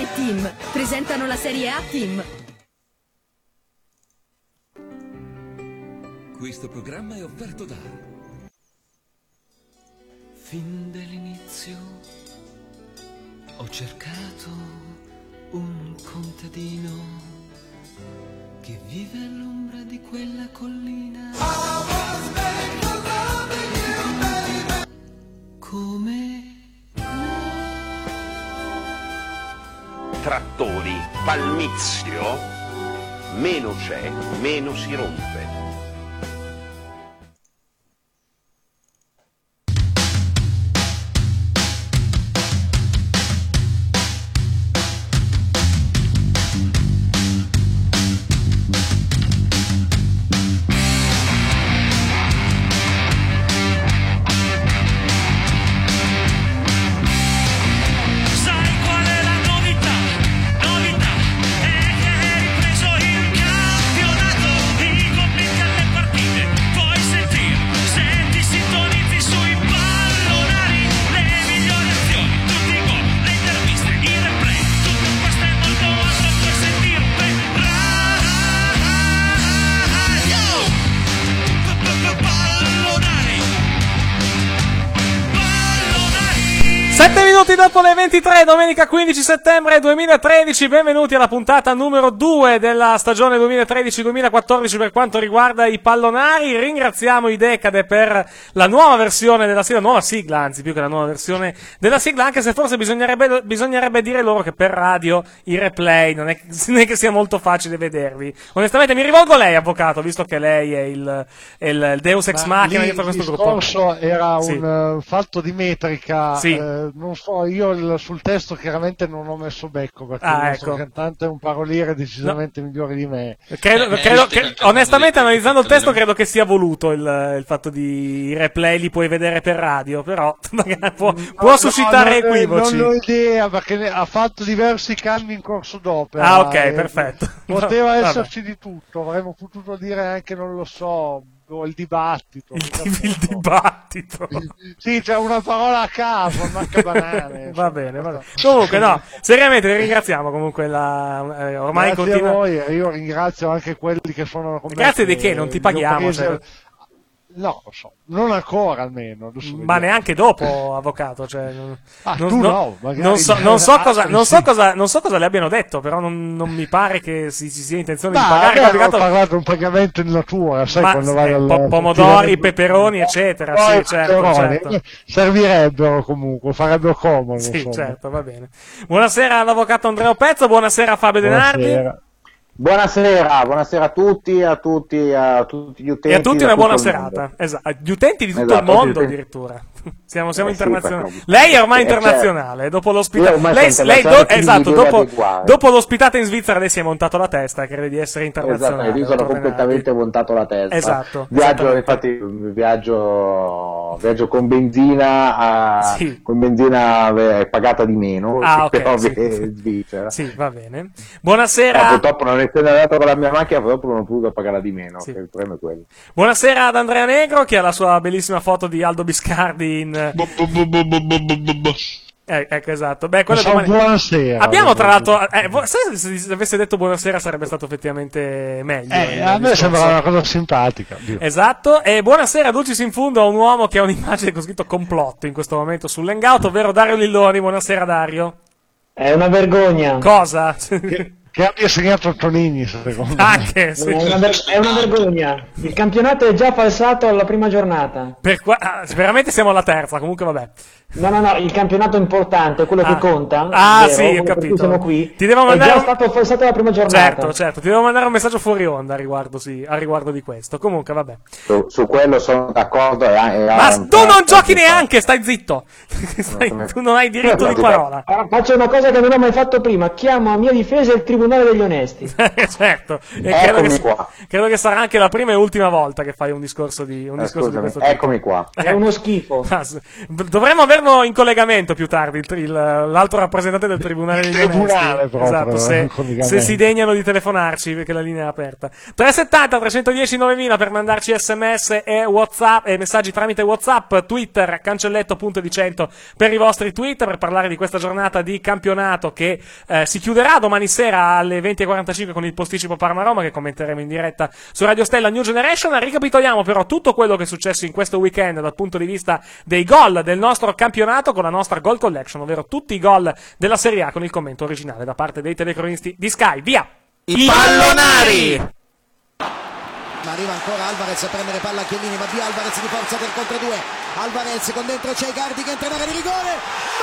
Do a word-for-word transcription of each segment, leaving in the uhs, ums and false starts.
e Team presentano la Serie A Team. Questo programma è offerto da Fin dall'inizio ho cercato un contadino che vive all'ombra di quella collina. Come trattori, palmizio, meno c'è, meno si rompe. sette minuti dopo le ventitré, domenica quindici settembre duemilatredici, benvenuti alla puntata numero due della stagione duemilatredici duemilaquattordici per quanto riguarda i pallonari. Ringraziamo i Decade per la nuova versione della sigla, nuova sigla anzi, più che la nuova versione della sigla, anche se forse bisognerebbe, bisognerebbe dire loro che per radio i replay non è, non è che sia molto facile vedervi. Onestamente mi rivolgo a lei, avvocato, visto che lei è il, è il Deus Ex Machina dietro questo gruppo. Il discorso era un sì. uh, fatto di metrica, sì. uh, non so, io il, sul testo chiaramente non ho messo becco perché ah, il nostro ecco. cantante è un paroliere decisamente no. migliore di me. Credo, credo che, onestamente, analizzando il testo, credo che sia voluto il, il fatto di i replay li puoi vedere per radio, però può, può no, suscitare no, equivoci. Non ho idea perché ha fatto diversi cambi in corso d'opera. Ah, ok, perfetto. Poteva no, esserci vabbè. di tutto, avremmo potuto dire anche, non lo so, il dibattito. Il, il dibattito. Sì, c'è una parola a caso, manca banane. Va bene, va bene. Comunque, no, seriamente ringraziamo comunque la, eh, ormai Grazie continua... a voi, io ringrazio anche quelli che sono con me. Grazie di che, non ti paghiamo. Prese... Cioè... No, lo so, non ancora almeno. Ma neanche dopo, avvocato. Cioè, non, ah, non, tu non, no, magari... non, so, non, so cosa, non, so cosa, non so cosa le abbiano detto, però non, non mi pare che si, si sia intenzione Ma di pagare. Abbiamo parlato di un pagamento in natura, sai, ma, quando vai eh, al... po- pomodori, peperoni, eccetera. Poi, sì, certo, certo. Servirebbero comunque, farebbero comodo. Sì, insomma. certo, va bene. Buonasera all'avvocato Andrea Pezzo, buonasera a Fabio Denardi. Buonasera. Buonasera, buonasera a tutti, a tutti, a tutti gli utenti. E a tutti una buona serata. Esatto, gli utenti di tutto esatto, il mondo sì. addirittura. Siamo, siamo eh, internazionali. Sì, lei è ormai eh, internazionale. Certo. Dopo l'ospitata, lei, lei do, esatto, dopo, dopo l'ospitata in Svizzera, lei si è montato la testa. Crede di essere internazionale. Esatto, io sono completamente montato la testa. Esatto. Viaggio, infatti, viaggio, viaggio con benzina, a, sì. con benzina eh, pagata di meno. Ah, ok. Però Sì. in Svizzera. Sì, va bene. Buonasera. Ma purtroppo non essendo andato con la mia macchina, purtroppo non ho potuto pagarla di meno. Sì. Il problema è quello. Buonasera ad Andrea Negro, che ha la sua bellissima foto di Aldo Biscardi in. Eh, ecco, esatto. Beh, quello domani... Buonasera. Abbiamo tra l'altro. Eh, se, se, se avesse detto buonasera sarebbe stato effettivamente meglio. Eh, a me sembra una cosa simpatica. Dio. Esatto. E buonasera, Dulcis in Fundo, a un uomo che ha un'immagine con scritto complotto in questo momento sull'hangout, ovvero Dario Lilloni. Buonasera, Dario. È una vergogna. Cosa? Che, che abbia segnato Antonini, secondo me. Anche, sì. È una, ver- è una vergogna. Il campionato è già falsato alla prima giornata. Per qua- ah, veramente siamo alla terza, comunque vabbè. No, no, no, il campionato importante, quello ah. che conta. Ah, vero, sì, ho capito. Siamo qui. Ti devo mandare è già un... stato falsato la prima giornata. Certo, certo, ti devo mandare un messaggio fuori onda a riguardo, sì, a riguardo di questo. Comunque, vabbè. Su, su quello sono d'accordo. E, e Ma tu non giochi neanche, stai zitto. stai, tu non hai diritto di parola. Allora, faccio una cosa che non ho mai fatto prima. Chiamo a mia difesa il tribunale tribunale degli onesti. Certo, e credo che, qua. credo che sarà anche la prima e ultima volta che fai un discorso di, un eh, discorso scusami, di questo tipo. Eccomi qua. È uno schifo. Dovremmo averlo in collegamento più tardi, il, il, l'altro rappresentante del tribunale degli onesti. Proprio, esatto, se, se si degnano di telefonarci, perché la linea è aperta. trecentosettanta trecentodieci novemila per mandarci sms e WhatsApp e messaggi tramite WhatsApp, Twitter, cancelletto punto di cento per i vostri tweet, per parlare di questa giornata di campionato che eh, si chiuderà domani sera alle venti e quarantacinque con il posticipo Parma-Roma, che commenteremo in diretta su Radio Stella New Generation. Ricapitoliamo però tutto quello che è successo in questo weekend dal punto di vista dei gol del nostro campionato con la nostra Goal Collection, ovvero tutti i gol della Serie A con il commento originale da parte dei telecronisti di Sky. Via! I pallonari! Ma arriva ancora Alvarez a prendere palla a Chiellini, va via Alvarez di forza del contro due. Alvarez con dentro c'è Icardi che entra in area di rigore.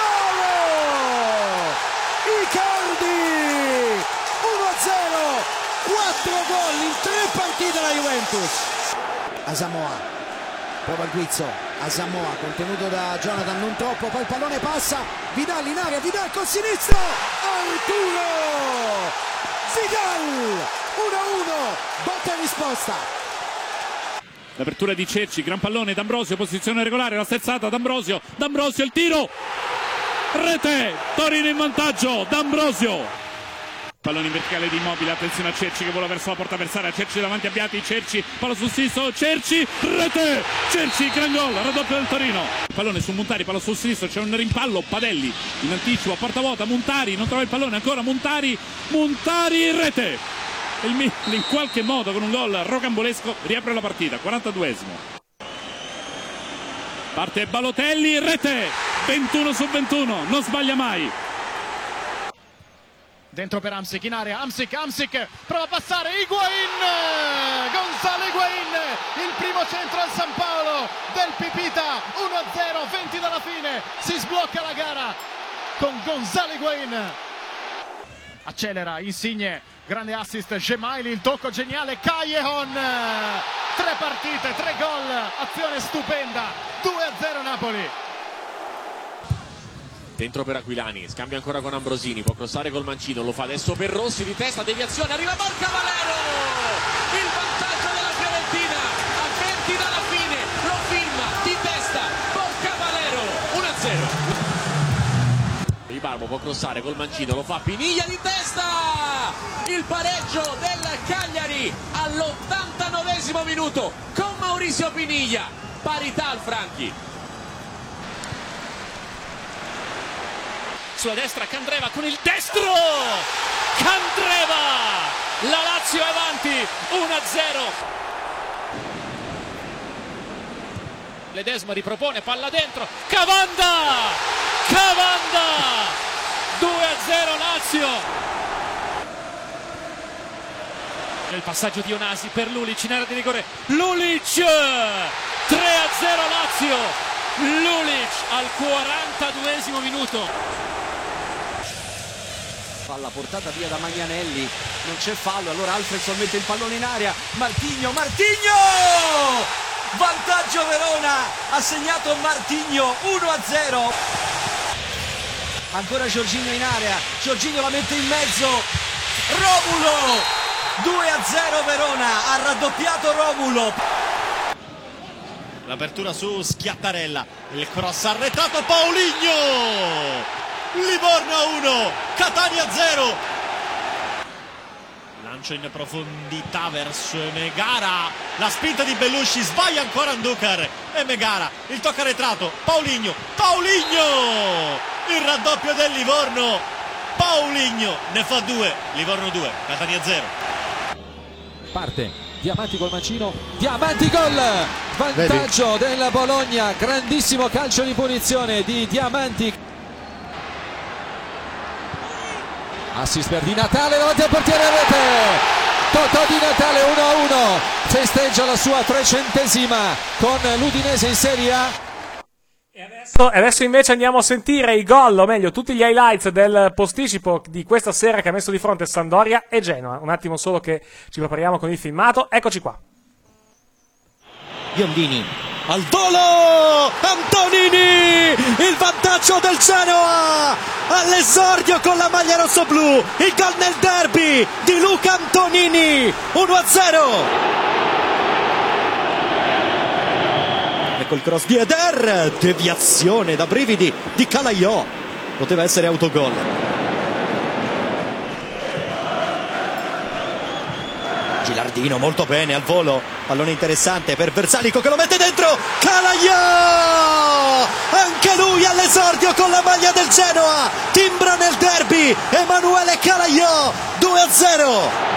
Gol! Icardi! uno a zero! quattro gol in tre partite la Juventus. Asamoah prova il guizzo. Asamoah contenuto da Jonathan, non troppo, poi il pallone passa. Vidal in area, Vidal col sinistro. Arturo Vidal uno a uno, botta e risposta. L'apertura di Cerci, gran pallone, D'Ambrosio, posizione regolare, la sterzata, D'Ambrosio, D'Ambrosio il tiro, rete, Torino in vantaggio, D'Ambrosio. Pallone in verticale di Immobile, attenzione a Cerci che vola verso la porta avversaria, Cerci davanti a Beati, Cerci, palla sul sinistro, Cerci, rete, Cerci, gran gol, raddoppio del Torino. Pallone su Montari, palla sul sinistro, c'è un rimpallo, Padelli in anticipo, a porta vuota, Montari, non trova il pallone, ancora Montari, Montari, rete. Il Milan in qualche modo con un gol rocambolesco riapre la partita, quarantaduesimo. Parte Balotelli, rete, ventuno su ventuno, non sbaglia mai. Dentro per Hamsik in area, Hamsik, Hamsik prova a passare, Higuaín, Gonzalo Higuaín, il primo centro al San Paolo del Pipita, uno a zero, venti dalla fine, si sblocca la gara con Gonzalo Higuaín. Accelera Insigne, grande assist, Gemaili, il tocco geniale, Callejon, tre partite, tre gol, azione stupenda, due a zero Napoli. Dentro per Aquilani, scambia ancora con Ambrosini, può crossare col mancino, lo fa adesso per Rossi, di testa, deviazione, arriva Borca Valero! Il vantaggio della Fiorentina, a venti dalla fine, lo firma, di testa, Borca Valero, uno a zero. Ribarbo può crossare col mancino, lo fa Piniglia di testa! Il pareggio del Cagliari all'ottantanovesimo minuto con Mauricio Piniglia, parità al Franchi. Sulla destra Candreva con il destro, Candreva, la Lazio è avanti, uno a zero. Ledesma ripropone, palla dentro, Cavanda, Cavanda, due a zero Lazio. Nel passaggio di Onasi per Lulic in area di rigore, Lulic, tre a zero Lazio, Lulic al quarantaduesimo minuto. Palla portata via da Magnanelli, non c'è fallo, allora Alfredson mette il pallone in aria, Martigno, Martigno! Vantaggio Verona, ha segnato Martigno, uno a zero. Ancora Jorginho in area, Jorginho la mette in mezzo, Romulo, due a zero Verona, ha raddoppiato Romulo. L'apertura su Schiattarella, il cross arretrato, Paulinho! Livorno a uno, Catania zero. Lancio in profondità verso Megara, la spinta di Belushi, sbaglia ancora Andújar e Megara, il tocco arretrato, Paulinho, Paulinho, il raddoppio del Livorno, Paulinho ne fa due, Livorno due, Catania zero. Parte Diamanti col mancino, Diamanti gol, vantaggio Vedi. della Bologna, grandissimo calcio di punizione di Diamanti. Assist per Di Natale davanti al portiere a rete, Totò Di Natale uno a uno, festeggia la sua trecentesima con l'Udinese in Serie A. E adesso, adesso invece andiamo a sentire i gol, o meglio tutti gli highlights del posticipo di questa sera che ha messo di fronte Sampdoria e Genoa. Un attimo solo che ci prepariamo con il filmato, eccoci qua. Biondini al volo Antonini, il vantaggio del Genoa all'esordio con la maglia rossoblù, il gol nel derby di Luca Antonini, uno a zero. Ecco il cross di Eder, deviazione da brividi di Calaiò, poteva essere autogol. Gilardino molto bene al volo, pallone interessante per Versalico che lo mette dentro, Calaiò anche lui all'esordio con la maglia del Genoa, timbra nel derby Emanuele Calaiò, due a zero.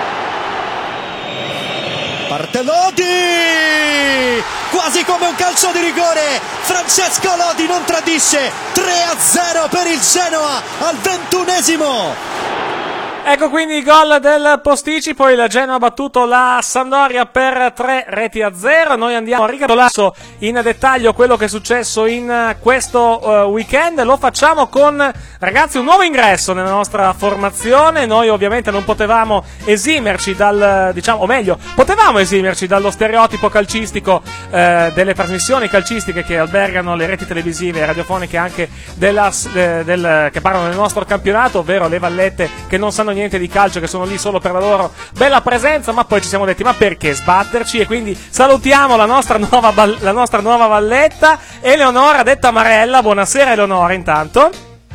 Parte Lodi, quasi come un calcio di rigore, Francesco Lodi non tradisce, tre a zero per il Genoa al ventunesimo. Ecco quindi il gol del posticipo, il Genoa ha battuto la Sampdoria per tre reti a zero. Noi andiamo a ricapitolare in dettaglio quello che è successo in questo uh, weekend. Lo facciamo con, ragazzi, un nuovo ingresso nella nostra formazione. Noi ovviamente non potevamo esimerci dal, diciamo, o meglio, potevamo esimerci dallo stereotipo calcistico eh, delle trasmissioni calcistiche che albergano le reti televisive e radiofoniche anche della, eh, del, che parlano del nostro campionato, ovvero le vallette che non sanno niente di calcio, che sono lì solo per la loro bella presenza. Ma poi ci siamo detti, ma perché sbatterci? E quindi salutiamo la nostra nuova, la nostra nuova valletta, Eleonora detta Marella. Buonasera Eleonora, intanto.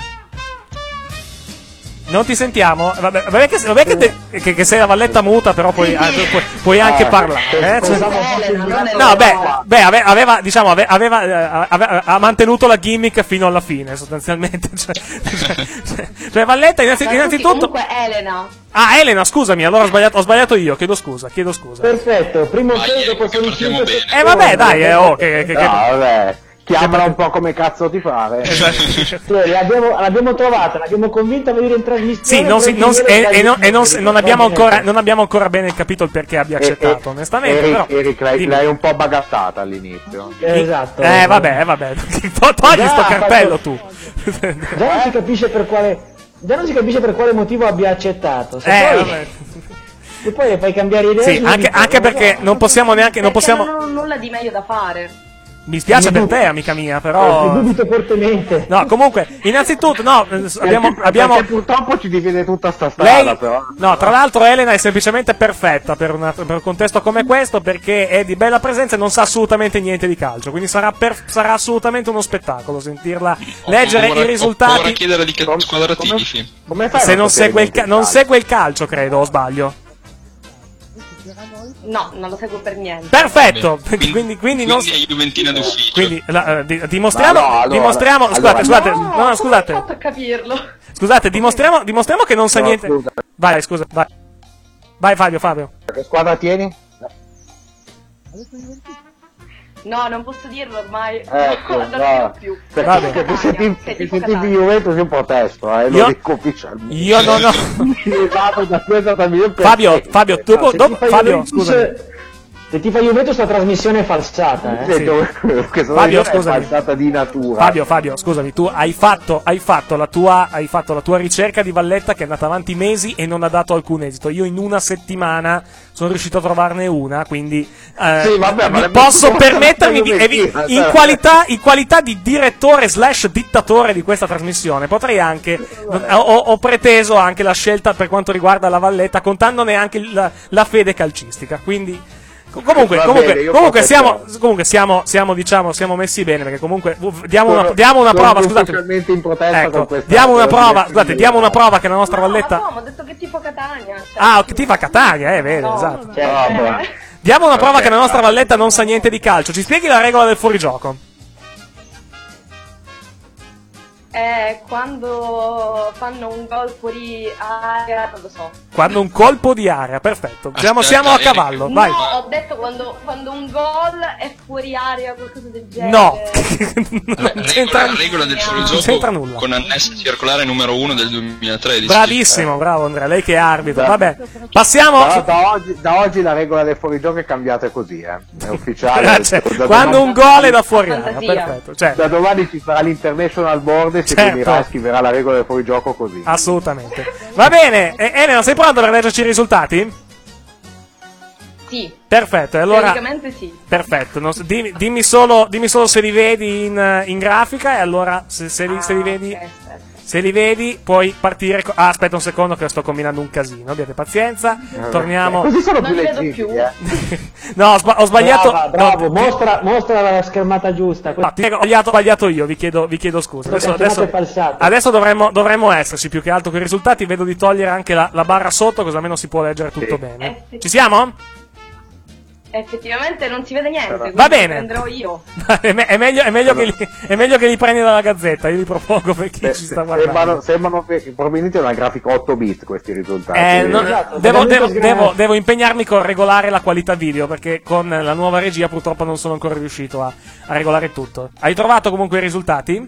Non ti sentiamo? Vabbè, vabbè, che, vabbè che, te, che, che sei la valletta muta, però puoi, eh, puoi, puoi anche eh, parlare. Eh? Cioè, no, beh, beh aveva, aveva, diciamo, aveva, aveva, aveva, ha mantenuto la gimmick fino alla fine, sostanzialmente. Cioè, cioè, cioè Valletta, innanzitutto. innanzitutto comunque Elena. Ah, Elena, scusami, allora ho sbagliato, ho sbagliato io, chiedo scusa, chiedo scusa. Perfetto, primo sei dopo sono cinque. Eh, vabbè, dai, eh, oh, che, che, no, che... vabbè. Chiamala un po' come cazzo ti pare. Sì, l'abbiamo, l'abbiamo trovata, l'abbiamo convinta a venire in trasmissione. Sì, non si, non, e, e, non, e non, non, abbiamo ancora, non abbiamo ancora bene capito il perché abbia accettato, e, onestamente. Eric, però, Eric l'hai, l'hai un po' bagattata all'inizio. Esatto. Eh, vabbè, vabbè. Togli sto cartello tu. Già non si capisce per quale, già non si capisce per quale motivo abbia accettato. Se eh, poi... vabbè. E poi le fai cambiare idea. Sì, anche, anche perché non possiamo neanche. Non possiamo... non ho nulla di meglio da fare. Mi spiace per te, amica mia, però. Mi dubito fortemente. No, comunque, innanzitutto, no, abbiamo. Perché, abbiamo... perché purtroppo ci divide tutta sta strada, Lei... però. No, tra l'altro, Elena è semplicemente perfetta per, una... per un contesto come questo, perché è di bella presenza e non sa assolutamente niente di calcio. Quindi sarà, per... sarà assolutamente uno spettacolo sentirla leggere ora, i risultati. Ora chiedere di che squadra tifi. Come fai Se non segue, il ca... non segue il calcio, credo, o sbaglio. No, non lo seguo per niente. Perfetto. Quindi, quindi, quindi, non non è Juventina d'ufficio. Quindi la, uh, di, dimostriamo, no, allora, dimostriamo, allora, scusate, scusate, No, no, no, scusate. Ho fatto a capirlo. Scusate, dimostriamo, dimostriamo che non sa No, niente. scusa. Vai, scusa, vai. Vai Fabio, Fabio. Che squadra tieni? No, non posso dirlo ormai. Ecco, non no. lo più. Perché, perché se ti, se ti sentivi Juventus io protesto, eh, lo Io- dico ufficialmente. Io non ho. Esatto, da questa trasmissione per- Fabio, Fabio, dopo, Se dopo, ti fai Fabio, Juventus- scusami. Se ti fa Juventus la trasmissione è falsata, eh. Sì, dove- che sono Fabio, io è scusami. falsata di natura. Fabio, Fabio, scusami, tu hai fatto, hai fatto la tua, hai fatto la tua ricerca di Valletta che è andata avanti mesi e non ha dato alcun esito. Io in una settimana sono riuscito a trovarne una, quindi eh, Sì, vabbè, ma mi le- posso ma- permettermi di, ma- e vi- ma- in ma- qualità, in qualità di direttore slash dittatore di questa trasmissione, potrei anche, ho, ho preteso anche la scelta per quanto riguarda la Valletta, contandone anche la, la fede calcistica, quindi. Comunque, Va comunque, bene, io comunque siamo, protetto. comunque siamo, siamo, diciamo, siamo messi bene, perché comunque uh, diamo una, Sono- diamo una sono prova, scusate. ufficialmente in protesta Ecco, con questa- diamo una con prova, questa scusate, diamo una prova che la nostra Valletta. No, ma ho detto che tipo Catania. Cioè. Ah, che ti fa Catania, eh, vero, No, esatto. cioè, Ah, eh. beh. Diamo una prova Ok. che la nostra Valletta non sa niente di calcio. Ci spieghi la regola del fuorigioco? Eh, quando fanno un gol fuori area, non lo so. Quando un colpo di area, perfetto. Siamo, Aspetta, siamo a eh, cavallo, vai. No, ho detto quando, quando un gol è fuori area o qualcosa del genere. No, Re- non c'entra, regola, regola del non c'entra fuorigioco nulla. con annessa circolare numero uno del duemilatredici. Bravissimo, bravo Andrea, lei che è arbitro. Vabbè, passiamo. Da, da oggi, da oggi la regola del fuorigioco è cambiata così, eh. È ufficiale. Cioè, Da quando domani- un gol è da fuori area, Fantasia. perfetto. Cioè, Da domani ci sarà l'International Board e si Certo. finirà e scriverà la regola del fuorigioco così. assolutamente. Va bene, e- Elena, sei pronta per leggerci i risultati? Sì. Perfetto, e allora... Teoricamente sì. Perfetto, non so- dimmi, dimmi solo, dimmi solo se li vedi in, in grafica e allora se, se, li, se li vedi... Ok, aspetta. Se li vedi, puoi partire. Co- ah, aspetta un secondo, che sto combinando un casino. Abbiate pazienza. Torniamo. Così sono Non più li vedo leggibili, più. eh. No, ho, sba- ho sbagliato. Brava, bravo, no, mostra, mostra la schermata giusta. no, ti- ho sbagliato, ho sbagliato io, vi chiedo, vi chiedo scusa. Adesso, Campionato adesso, è falsato. adesso dovremmo, dovremmo esserci più che altro con i risultati. Vedo di togliere anche la, la barra sotto, così almeno si può leggere tutto Sì. bene. Eh, sì. Ci siamo? Effettivamente non si vede niente. quindi Va bene. Prendrò io. è, me- è meglio, è, meglio che li, è meglio che li prendi dalla gazzetta. Io li propongo per chi Se- ci sta se- guardando. sembrano, sembrano che- probabilmente una grafica otto bit questi risultati. Eh, no, Esatto, devo, veramente devo, sgranato. devo, devo impegnarmi con regolare la qualità video, perché con la nuova regia purtroppo non sono ancora riuscito a, a regolare tutto. Hai trovato comunque i risultati?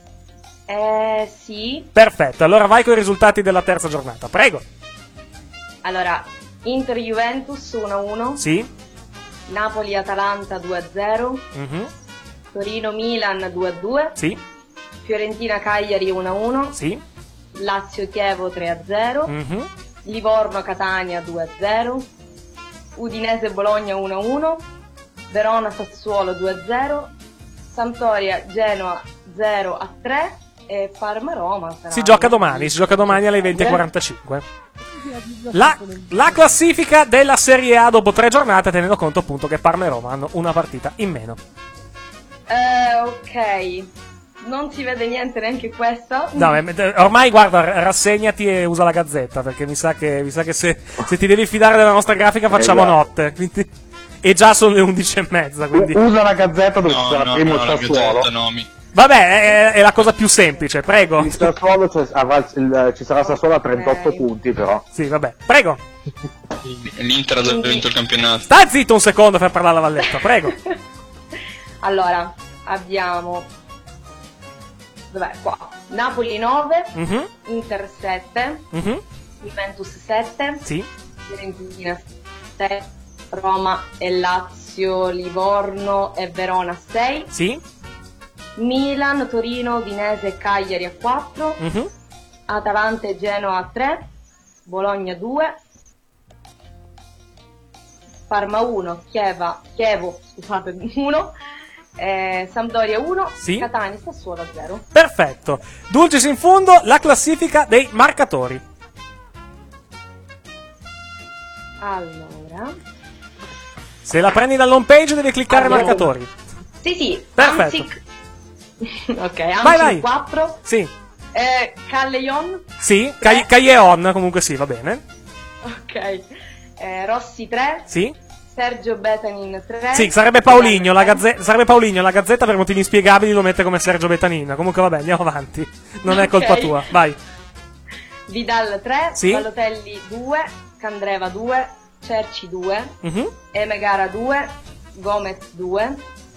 Eh, sì. Perfetto, allora vai con i risultati della terza giornata, prego. Allora, Inter-Juventus uno a uno. Sì? Napoli-Atalanta due a zero. Mhm. Torino-Milan due a due. Sì? Fiorentina-Cagliari uno a uno. Sì? Lazio-Chievo tre a zero. Mhm. Livorno-Catania due a zero. Udinese-Bologna uno a uno. Verona-Sassuolo due a zero. Sampdoria-Genoa zero a tre. E Parma-Roma sarà Si gioca domani, si gioca domani alle venti e quarantacinque. La, la classifica della Serie A dopo tre giornate, tenendo conto appunto che Parma e Roma hanno una partita in meno. Eh, ok. Non si vede niente neanche questa. No, eh, ormai guarda, rassegnati e usa la gazzetta, perché mi sa che, mi sa che se, se ti devi fidare della nostra grafica facciamo Esatto. notte. Quindi, e già sono le undici e mezza. Quindi. Usa la gazzetta dove ci No, sarà no, primo no, il la Sassuolo. gazzetta no, mi... Vabbè, è, è la cosa più semplice, prego. Il Sassuolo c'è- avrà il- il- ci sarà Sassuolo a trentotto punti, però. Sì, vabbè, prego. L'Inter ha già vinto il campionato. Stai zitto un secondo per parlare alla Valletta, prego. Allora, abbiamo... Dov'è? Qua. Napoli nove, Mhm, Inter sette, mhm, Juventus sette, Sì, Fiorentina sette, Roma e Lazio, Livorno e Verona sei, sì, Milan, Torino, Udinese e Cagliari a quattro, mhm, Atalanta e Genoa a tre, Bologna due, Parma uno, Chieva, Chievo, scusate, uno, eh, Sampdoria uno, Sì. Catania e Sassuolo zero. perfetto. Dulcis in fondo, la classifica dei marcatori. Allora, Se la prendi dall'home page devi cliccare Allora. marcatori. sì sì, Perfetto. Amsic, ok, Vai, Amsic vai. quattro, Sì, eh, Callejon, sì, Cai- Calleon comunque sì, va bene. ok, eh, Rossi tre, Sì, Sergio Betanin tre, sì, sarebbe Paulinho, la gazze- sarebbe Paulinho, la gazzetta per motivi inspiegabili lo mette come Sergio Betanin. Comunque vabbè, andiamo avanti. Non è colpa Ok. tua, vai. Vidal tre, Sì. Balotelli due, Candreva due, Cerci due, Mhm. Emegara due, Gomez due,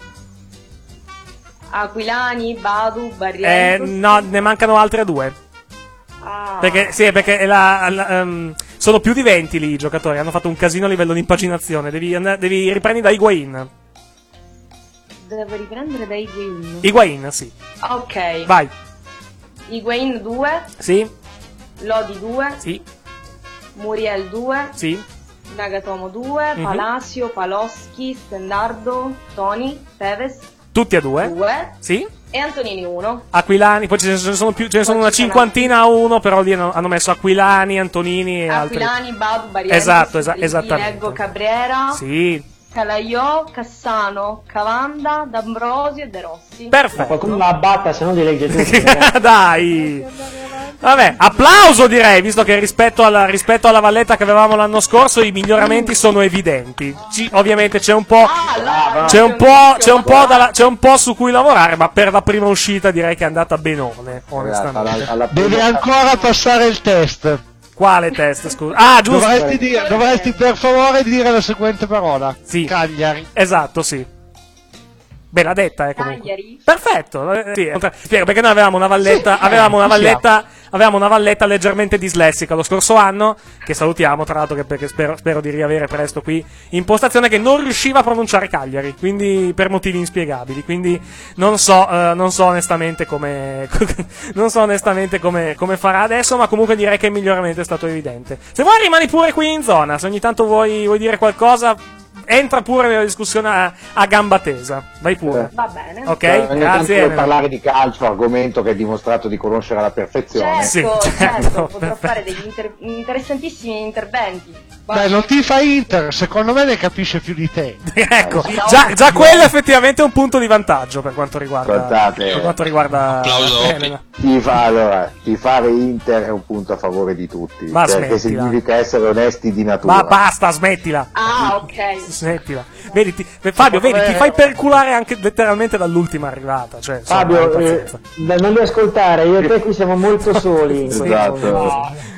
Aquilani, Badu, Eh, Barrientos. no, ne mancano altre due. Ah. Perché, sì, perché è la, la- ehm, sono più di venti lì i giocatori. Hanno fatto un casino a livello di impaginazione. Devi, and- devi riprendi da Higuain. Devo riprendere da Higuain. Higuain, sì. Ok. Vai. Higuain due, Sì, Lodi due, sì, Muriel due, sì. Nagatomo due, Mhm. Palacio, Paloschi, Stendardo, Toni, Tevez Tutti a due. due Sì. e Antonini uno. Aquilani, poi ce ne sono, più, ce ne sono Poi una ci sono cinquantina a uno, però lì hanno, hanno messo Aquilani, Antonini e altri. Aquilani, Badu, Barrientos, Esatto, esa- Li- esattamente. Leggo, Cabrera, Sì, Calaiò, Cassano, Cavanda, D'Ambrosio e De Rossi. Ma perfetto. qualcuno la abbatta, se no li legge tutti. ragazzi. Dai. Vabbè, applauso direi, visto che rispetto alla, rispetto alla Valletta che avevamo l'anno scorso i miglioramenti sono evidenti. Ci- ovviamente c'è un po', Ah, c'è un po', c'è un po', da- c'è un po' su cui lavorare, ma per la prima uscita direi che è andata benone, onestamente. Alla- alla prima- Deve ancora passare il test. Quale test, scusa? Ah, giusto. Dovresti, dire, dovresti per favore dire la seguente parola. Sì. Cagliari. Esatto, sì. Beh, l'ha detta, eh, comunque. Cagliari. Perfetto. eh, sì, eh, spiego, perché noi avevamo una valletta, avevamo una ci siamo. valletta, avevamo una valletta leggermente dislessica lo scorso anno, che salutiamo, tra l'altro, che perché spero, spero di riavere presto qui in postazione, che non riusciva a pronunciare Cagliari, quindi per motivi inspiegabili, quindi non so, eh, non so onestamente come, non so onestamente come, come farà adesso, ma comunque direi che il miglioramento è stato evidente. Se vuoi rimani pure qui in zona, se ogni tanto vuoi, vuoi dire qualcosa, entra pure nella discussione a, a gamba tesa. Vai pure. Va bene. Ok, Cioè, ogni tanto grazie. per parlare di calcio, argomento che è dimostrato di conoscere alla perfezione. Certo, Sì, certo, certo, potrò fare degli inter- interessantissimi interventi. Beh, non ti fa Inter, secondo me ne capisce più di te. Ecco, già, già quello effettivamente è un punto di vantaggio per quanto riguarda, Ascoltate, per quanto riguarda Elena. Tifa, allora, tifare Inter è un punto a favore di tutti, Ma perché smettila. significa essere onesti di natura. Ma basta, smettila. Ah, ok. Smettila. Vedi, ti, Fabio, vedi, ti fai perculare anche letteralmente dall'ultima arrivata. Cioè, insomma, Fabio, hai eh, pazienza. da non li ascoltare, io e te qui siamo molto soli. in questo Esatto. momento.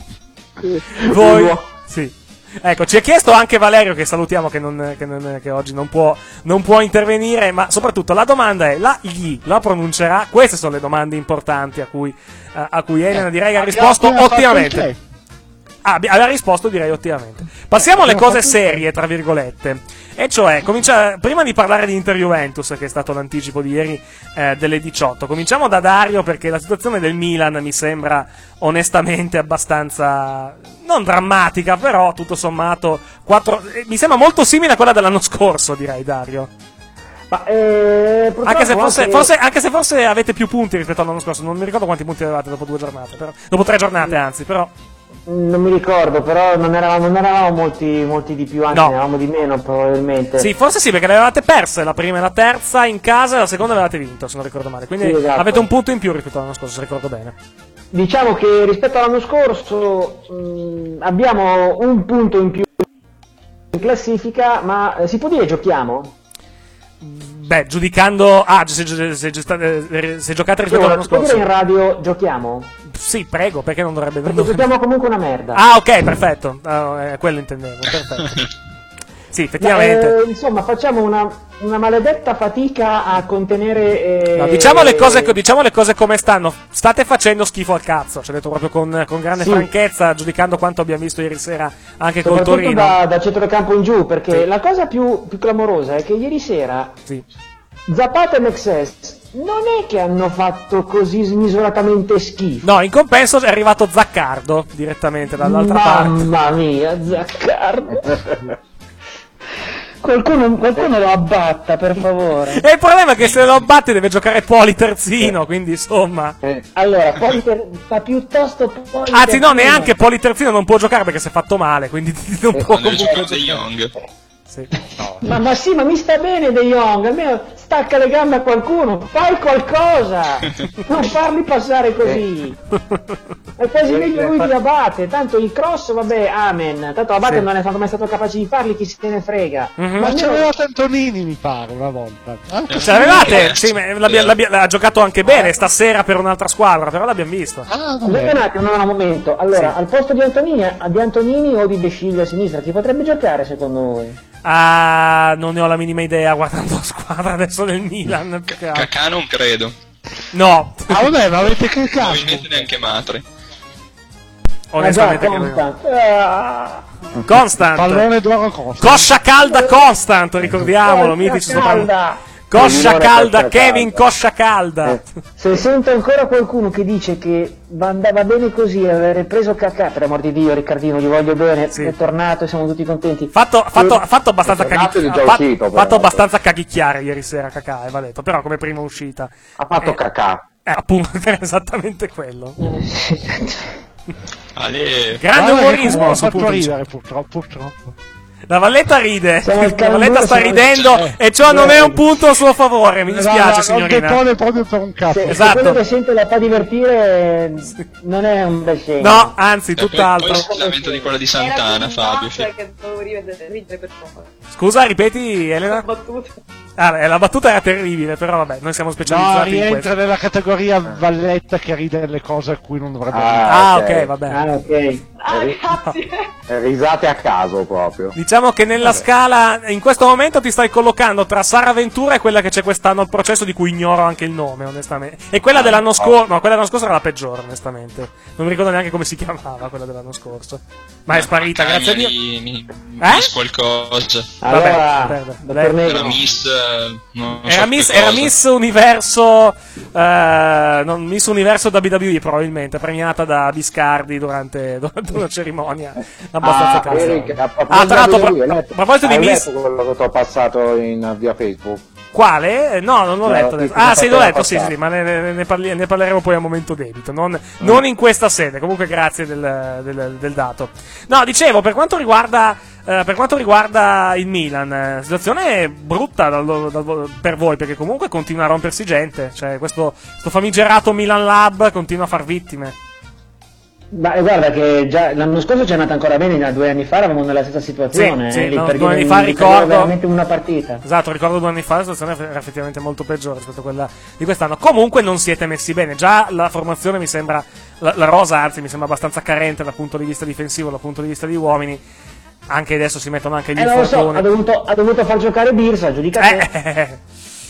Voi, sì. Ecco, ci ha chiesto anche Valerio, che salutiamo, che, non, che, non, che oggi non può, non può intervenire, ma soprattutto la domanda è, la gli la pronuncerà? Queste sono le domande importanti a cui, a, a cui Elena direi ha risposto ottimamente. Ah, aveva risposto direi ottimamente. Passiamo alle cose serie, tra virgolette. E cioè, comincia, prima di parlare di Inter-Juventus, che è stato l'anticipo di ieri eh, delle diciotto, cominciamo da Dario, perché la situazione del Milan mi sembra onestamente abbastanza, non drammatica, però tutto sommato quattro, eh, mi sembra molto simile a quella dell'anno scorso, direi, Dario. Ma, eh, Anche se, forse, anche... forse, anche se forse avete più punti rispetto all'anno scorso, non mi ricordo quanti punti avevate dopo due giornate, però, dopo tre giornate anzi, però... Non mi ricordo, però non eravamo, non eravamo molti, molti di più, anzi No. ne eravamo di meno probabilmente. Sì, forse sì, perché le avevate perse la prima e la terza in casa e la seconda avevate vinto, se non ricordo male. Quindi Sì, esatto. avete un punto in più rispetto all'anno scorso, se ricordo bene. Diciamo che rispetto all'anno scorso mh, abbiamo un punto in più in classifica, ma eh, si può dire giochiamo? Beh, giudicando... Ah, se, se, se, se, se giocate rispetto Io, all'anno si può dire scorso. in radio giochiamo? Sì, prego, perché non dovrebbe... Perché non dovrebbe- giochiamo comunque una merda. Ah, ok, perfetto. Ah, eh, quello intendevo, perfetto. Sì, effettivamente. Ma, eh, insomma, facciamo una, una maledetta fatica a contenere... eh, No, diciamo, le cose, diciamo le cose come stanno. State facendo schifo al cazzo, ci ho detto proprio con, con grande Sì. franchezza, giudicando quanto abbiamo visto ieri sera anche col soprattutto Torino. da, da centro del campo in giù, perché Sì. la cosa più, più clamorosa è che ieri sera Sì. Zapata e Mexes non è che hanno fatto così smisuratamente schifo. No, in compenso è arrivato Zaccardo direttamente dall'altra parte. Mamma mia, Zaccardo. Qualcuno, qualcuno lo abbatta, per favore. E il problema è che se lo abbatti deve giocare Poli terzino, quindi insomma. Allora, poi ter- fa piuttosto poi Anzi, no, terzino. neanche Poli terzino non può giocare perché si è fatto male, quindi non può Quando comunque gioca De giocare. Jong. Sì. Ma, ma sì, ma mi sta bene De Jong, almeno stacca le gambe a qualcuno, fai qualcosa, non farli passare così. È quasi meglio lui di Abate, tanto il cross, vabbè, amen, tanto Abate Sì. non è mai stato capace di farli, chi se ne frega. Mhm. Ma almeno- c'aveva Antonini, mi pare, una volta. Anche Ce l'avevate? Sì, ma l'abbia- l'abbia- l'ha giocato anche bene stasera per un'altra squadra, però l'abbiamo visto. Ah, Aspetta un attimo, no, un momento. Allora, Sì. al posto di Antonini, di Antonini o di De Sciglio a sinistra, chi potrebbe giocare secondo voi? Ah, non ne ho la minima idea guardando la squadra adesso del Milan. più che altro. Cacà non credo. No, Ah, vabbè, ma avete che cazzo? Probabilmente neanche Matri. onestamente Ah, già, credo. Constant. Ah, Constant. Pallone d'oro Costa. Coscia calda Constant, ricordiamolo, mitici Coscia soprannomi. calda. Coscia Signore calda, Coscia Kevin calda. Coscia calda. Se sento ancora qualcuno che dice che va- andava bene così avere preso Cacà, per amor di Dio, Riccardino, gli voglio bene, Sì. è tornato e siamo tutti contenti. Fatto, fatto, fatto abbastanza È tornato ed è caghi- già ha fa- uscito, però. fatto abbastanza caghicchiare ieri sera Cacà, eh, va detto, però come prima uscita. Ha fatto Eh, cacà. Eh, appunto, era esattamente quello. Ale, Grande Guarda che umorismo comunque ha sul fatto punto di vista. ridere, purtroppo, purtroppo. La Valletta ride, Siamo al la Valletta canguro, sta siamo- ridendo Eh. e ciò non è un punto a suo favore, mi No, dispiace no, non signorina. ti pone proprio per un cazzo. Se, se Esatto. quello che sente la fa divertire non è un bel segno. No, anzi, poi, tutt'altro. poi si lamenta di quella di Sant'Ana, Fabio. Sì. che dovevo ridere, ridere per poco. Scusa, ripeti Elena? Battuta. Ah, eh, la battuta era terribile, però vabbè, noi siamo No, specializzati in rientra questo. nella categoria Valletta che ride delle cose a cui non dovrebbe ridere. Ah, Ah, ok, ok. va bene. Ah, ok. Ah, grazie. Eh, Risate a caso proprio. Diciamo che nella scala, in questo momento ti stai collocando tra Sara Ventura e quella che c'è quest'anno al processo, di cui ignoro anche il nome, onestamente. E quella dell'anno scorso, no, quella dell'anno scorso era la peggiore, onestamente. Non mi ricordo neanche come si chiamava quella dell'anno scorso. Ma è sparita, grazie a Dio. Mi, mi, Eh? miss qualcosa. Allora, Vabbè, dottor lei- Negro, Era miss eh, non Era, so Miss, che era cosa. Miss Universo, eh, non, Miss Universo W W E probabilmente, premiata da Biscardi durante, durante una cerimonia abbastanza Ah, casuale. Eric, a Ah, proposito tra l'altro, di a lui, hai pro- letto- a proposito di hai Miss... letto quello che ti ho passato in, via Facebook? Quale? Eh, No, non l'ho No, letto. ti- adesso. ti Ah, ho sì, fatto l'ho la letto, sì, passata. sì, ma ne, ne- ne parli- ne parleremo poi a momento debito. Non, non in questa sede. Comunque, grazie del, del- del dato. No, dicevo, per quanto riguarda. eh, per quanto riguarda il Milan, eh, situazione brutta dal- dal- per voi, perché comunque continua a rompersi gente. Cioè, questo, questo famigerato Milan Lab continua a far vittime. Ma eh, guarda che già l'anno scorso c'è andata ancora bene, due anni fa eravamo nella stessa situazione, Sì, sì, eh, lì no, per due anni dire, fa di ricordo- perdere veramente una partita. Esatto, ricordo due anni fa la situazione era effettivamente molto peggiore rispetto a quella di quest'anno. Comunque non siete messi bene. Già la formazione mi sembra, la, la rosa anzi mi sembra abbastanza carente dal punto di vista difensivo, dal punto di vista di uomini. Anche adesso si mettono anche gli Eh non lo so, infortuni. ha dovuto, ha dovuto far giocare Birsa, giudica te. Eh,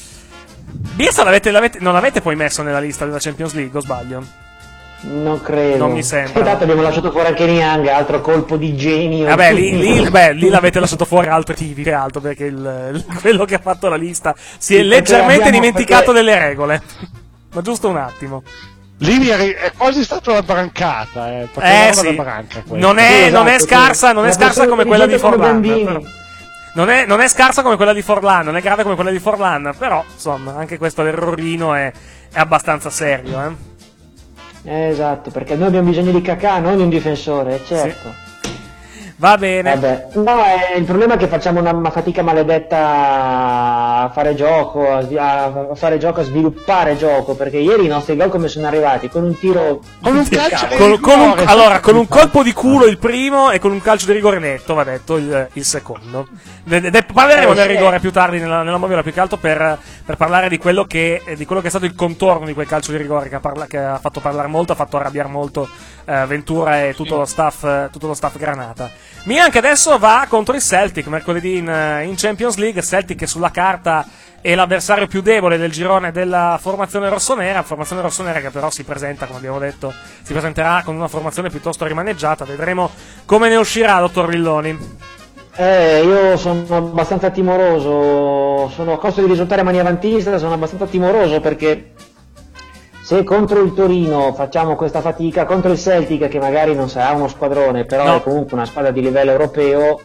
Bielsa l'avete, l'avete- non l'avete poi messo nella lista della Champions League, o sbaglio? Non credo. Non mi sembra. Intanto abbiamo lasciato fuori anche Niang, altro colpo di genio. Vabbè, lì, lì, beh, lì l'avete lasciato fuori altri tipi che altro, perché il, il- quello che ha fatto la lista si è Sì, perché leggermente abbiamo- dimenticato perché- delle regole. Ma giusto un attimo. Lì è, è quasi stata una brancata, eh. Eh Poteva sì, una branca questa. non è, Sì, non è esatto, scarsa, sì. non è Una scarsa persona come quella di intelligente come Forlan. bambini. però. Non è, non è scarsa come quella di Forlan, non è grave come quella di Forlan, però insomma anche questo l'errorino è, è abbastanza serio, eh. Eh, esatto, perché noi abbiamo bisogno di Kakà, non di un difensore, certo. Va bene. Vabbè. No, eh, il problema è che facciamo una, una fatica maledetta a fare gioco, a, svi- a fare gioco, a sviluppare gioco, perché ieri i nostri gol come sono arrivati? Con un tiro... Con un calcio di Con, con un, rigore, allora, sì. con un colpo di culo il primo e con un calcio di rigore netto, va detto, il, il secondo. Ne- ne- parleremo Eh, del sì. rigore più tardi nella, nella moviola, più che altro per, per parlare di quello, che, di quello che è stato il contorno di quel calcio di rigore che ha, parla- che ha fatto parlare molto, ha fatto arrabbiare molto eh, Ventura e tutto lo staff, eh, tutto lo staff Granata. Milan che adesso va contro il Celtic mercoledì in, eh, in Champions League. Celtic che sulla carta è l'avversario più debole del girone della formazione rossonera, formazione rossonera che però si presenta, come abbiamo detto, si presenterà con una formazione piuttosto rimaneggiata. Vedremo come ne uscirà, dottor Villoni. Eh, io sono abbastanza timoroso, sono a costo di risultare maniavantista, sono abbastanza timoroso perché se contro il Torino facciamo questa fatica, contro il Celtic che magari non sarà uno squadrone, però No. è comunque una squadra di livello europeo,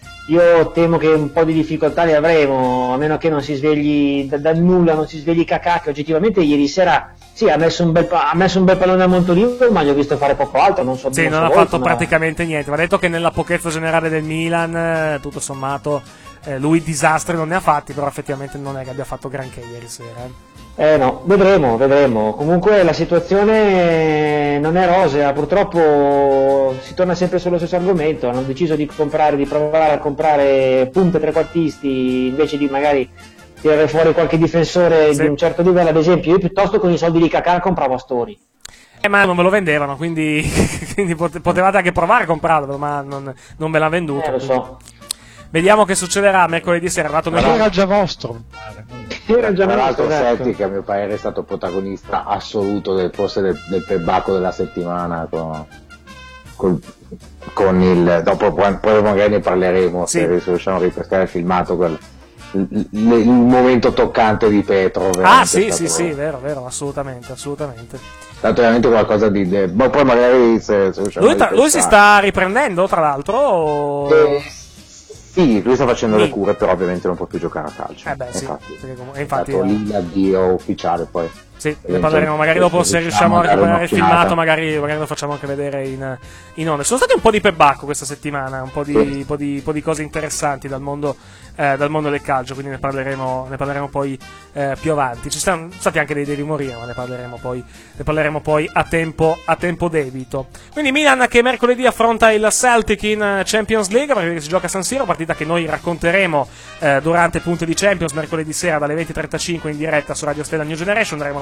io temo che un po' di difficoltà le avremo, a meno che non si svegli da, da nulla, non si svegli Kakà, che oggettivamente ieri sera sì, ha messo un bel, pa- ha messo un bel pallone a Montolivo, ma gli ho visto fare poco altro, non so Sì, non non so ha voi, fatto ma- praticamente niente. Va detto che nella pochezza generale del Milan, eh, tutto sommato, eh, lui disastri non ne ha fatti, però effettivamente non è che abbia fatto granché ieri sera. eh. Eh no, vedremo, vedremo. Comunque la situazione non è rosea, purtroppo si torna sempre sullo stesso argomento. Hanno deciso di comprare, di provare a comprare punte trequartisti invece di magari tirare fuori qualche difensore Sì. di un certo livello. Ad esempio, io piuttosto con i soldi di Kakà compravo Astori. Eh, ma non ve lo vendevano, quindi, quindi pote- potevate anche provare a comprarlo, ma non, non ve l'ha venduto. Eh, lo so. Vediamo che succederà mercoledì sera. È arrivato Ma nel- era già vostro, mi pare. Era già Tra l'altro nostro, esatto. Celtic a mio parere è stato protagonista assoluto del, forse del, del perbacco della settimana con, col- con il dopo poi, poi magari ne parleremo Sì. se riusciamo a ripescare il filmato quel, il, il- il momento toccante di Petro Ah, veramente sì, è sì, stato- sì, vero, vero, assolutamente, assolutamente. è stato veramente qualcosa di de- ma poi magari se, se riusciamo Lui, a tra- lui si ripescare. sta riprendendo, tra l'altro? o- Eh, sì, lui sta facendo Sì. le cure, però ovviamente non può più giocare a calcio. Eh beh, sì, infatti, perché comunque- è infatti, stato eh. lì l'addio ufficiale poi. Sì, ne parleremo magari dopo, se riusciamo a dare recuperare il un'occhiata. filmato, magari, magari lo facciamo anche vedere in, in onda. Sono stati un po' di perbacco questa settimana, un po' di, Sì. po' di, po' di cose interessanti dal mondo, eh, dal mondo del calcio, quindi ne parleremo, ne parleremo poi eh, più avanti. Ci sono stati anche dei, dei rumori, ma ne parleremo poi, ne parleremo poi a, tempo, a tempo debito. Quindi Milan che mercoledì affronta il Celtic in Champions League, perché si gioca a San Siro, partita che noi racconteremo eh, durante Punte di Champions mercoledì sera dalle venti e trentacinque in diretta su Radio Stella New Generation. Daremo una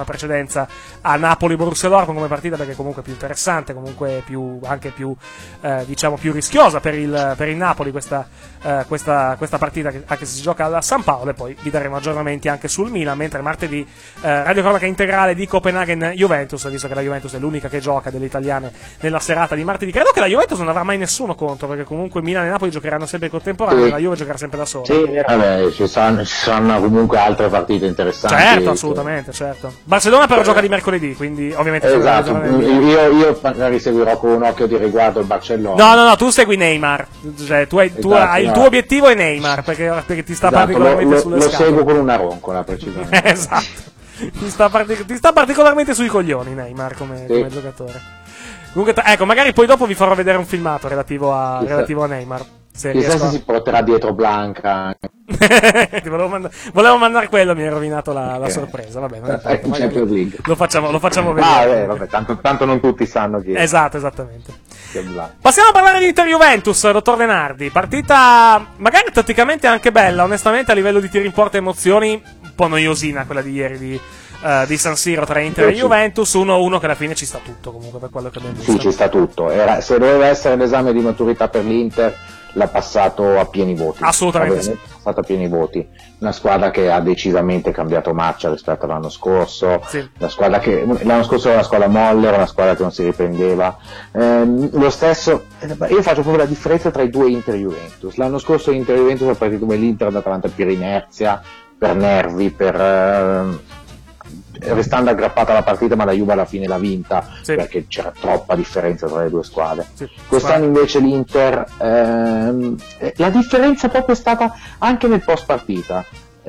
precedenza a Napoli-Borussia Dortmund come partita, perché comunque è più interessante, comunque più, anche più eh, diciamo più rischiosa per il, per il Napoli questa, eh, questa, questa partita che anche se si gioca a San Paolo, e poi vi daremo aggiornamenti anche sul Milan, mentre martedì eh, radiocronaca integrale di Copenaghen-Juventus, visto che la Juventus è l'unica che gioca delle italiane nella serata di martedì. Credo che la Juventus non avrà mai nessuno contro, perché comunque Milan e Napoli giocheranno sempre in contemporanea, sì. la Juve giocherà sempre da sola. Sì, vabbè, ci saranno, ci saranno comunque altre partite interessanti. Certo, assolutamente, certo. Barcellona però eh. gioca di mercoledì, quindi ovviamente esatto. io, io magari seguirò con un occhio di riguardo il Barcellona. No, no, no, tu segui Neymar, cioè tu hai, tu esatto, hai no. il tuo obiettivo è Neymar, perché, perché ti sta esatto, particolarmente lo, sulle lo scatole. Lo seguo con una roncola, precisamente. Esatto. Ti sta, partic- ti sta particolarmente sui coglioni Neymar come, sì. come giocatore. Comunque, tra- ecco, magari poi dopo vi farò vedere un filmato relativo a, relativo a Neymar. Se Chissà riesco... se si porterà dietro Blanca. volevo, mand- volevo mandare quello, mi hai rovinato la, la sorpresa. Vabbè, non è fatto, lo facciamo, lo facciamo vedere. Ah, beh, vabbè, tanto, tanto non tutti sanno chi è. Esatto, esattamente. Passiamo a parlare di Inter-Juventus, dottor Denardi. Partita magari tatticamente anche bella, onestamente a livello di tiri in porta e emozioni un po' noiosina quella di ieri di, uh, di San Siro tra Inter e Juventus, uno a uno che alla fine ci sta tutto comunque per quello che abbiamo visto. Sì, ci sta tutto. Era, se doveva essere l'esame di maturità per l'Inter l'ha passato a pieni voti. Assolutamente sì. L'ha passato a pieni voti. Una squadra che ha decisamente cambiato marcia rispetto all'anno scorso. Sì. La squadra che l'anno scorso era una squadra molle, era una squadra che non si riprendeva. Eh, lo stesso, io faccio proprio la differenza tra i due Inter e Juventus. L'anno scorso Inter e Juventus è partito come l'Inter da davanti per inerzia, per nervi, per eh, restando aggrappata alla partita, ma la Juve alla fine l'ha vinta, sì. perché c'era troppa differenza tra le due squadre. Sì. Quest'anno invece l'Inter, ehm, la differenza proprio è stata anche nel post partita.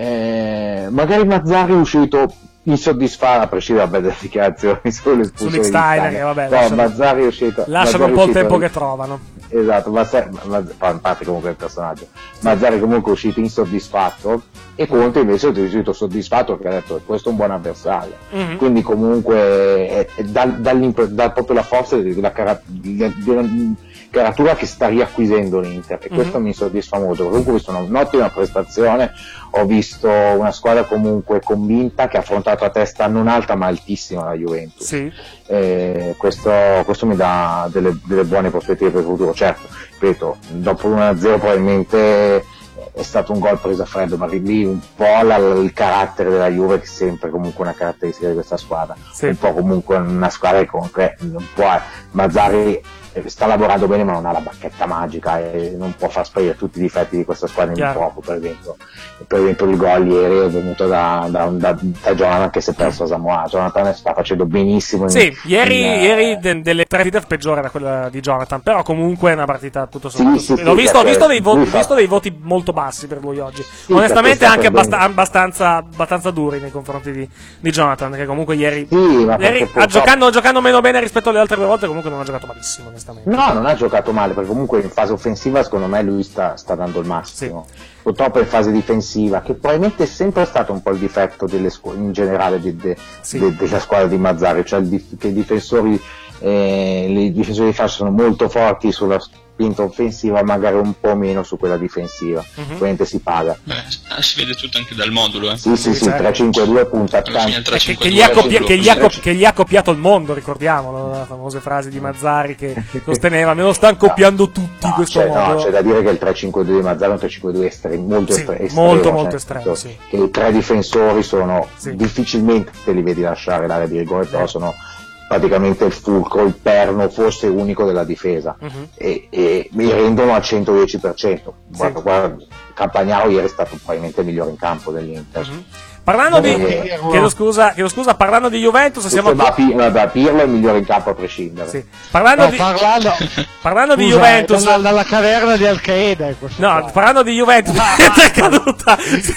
Eh, magari Mazzarri è uscito insoddisfatto, a prescindere dalle dichiarazioni sull'espulsione di Steiner, vabbè, no, lasciano, Mazzarri è uscito, lasciano Mazzarri un po' il tempo uscito, che trovano. Esatto, ma se, ma, fa parte comunque del personaggio. Mazzarri comunque è uscito insoddisfatto e Conte invece è uscito soddisfatto perché ha detto questo è un buon avversario. Mm-hmm. Quindi comunque è, è dà, dà, dà proprio la forza della, cara, della, della caratura che sta riacquisendo l'Inter e mm-hmm. questo mi soddisfa molto. Comunque ho visto un'ottima prestazione, ho visto una squadra comunque convinta che ha affrontato a testa non alta ma altissima la Juventus. Sì. Eh, questo, questo mi dà delle, delle buone prospettive per il futuro. Certo, ripeto, dopo l'uno a zero probabilmente è stato un gol preso a freddo, ma lì un po' la, il carattere della Juve, che è sempre comunque una caratteristica di questa squadra, sì. un po' comunque una squadra che comunque un po' Mazzarri sta lavorando bene ma non ha la bacchetta magica e non può far sparire tutti i difetti di questa squadra in poco. Per esempio, per esempio il gol ieri è venuto da, da, da, da Jonathan che si è perso a Samoa. Jonathan sta facendo benissimo in, sì, ieri, in, ieri de, delle tre partite peggiore da quella di Jonathan, però comunque è una partita tutto sommato. Sì, sì, l'ho sì, visto, ho visto, dei voti, fa... visto dei voti molto bassi per lui oggi, sì, onestamente anche abbast- abbastanza, abbastanza duri nei confronti di, di Jonathan, che comunque ieri, sì, ieri purtroppo... ha giocando, giocando meno bene rispetto alle altre due volte, comunque non ha giocato malissimo onestamente. No, non ha giocato male, perché comunque in fase offensiva secondo me lui sta, sta dando il massimo. Sì. Purtroppo in fase difensiva, che probabilmente è sempre stato un po' il difetto delle scu- in generale de- de- sì. de- della squadra di Mazzarri, cioè il dif- che i difensori eh, i difensori di fascia sono molto forti sulla spinta offensiva, magari un po' meno su quella difensiva. Mm-hmm. Ovviamente si paga. Beh, si vede tutto anche dal modulo, eh. Sì, sì, sì, tre cinque due punta tanto. Che, che, gli copia- che, gli co- che gli ha copiato il mondo, ricordiamolo, la famosa frase di Mazzarri che sosteneva me lo stanno copiando no, tutti no, questo c'è, modo. No, c'è da dire che il tre cinque due di Mazzarri è un tre cinque due estremo, molto sì, estremo. Molto, molto cioè, estremo, sì. Che i tre difensori sono sì. difficilmente te li vedi lasciare l'area di rigore, però sono praticamente il fulcro, il perno, forse unico della difesa, uh-huh. e, e mi rendono al centodieci per cento. Guarda, sì. guarda, Campagnaro ieri è stato probabilmente il migliore in campo dell'Inter. Uh-huh. Parlando di, eh, chiedo scusa, chiedo scusa, parlando di Juventus, siamo da, P- da Pirlo è il migliore in campo a prescindere. Sì. Parlando, no, di, parlando, parlando scusa, di Juventus, dalla, dalla caverna di Al-Qaeda. No, qua. parlando di Juventus, è caduta,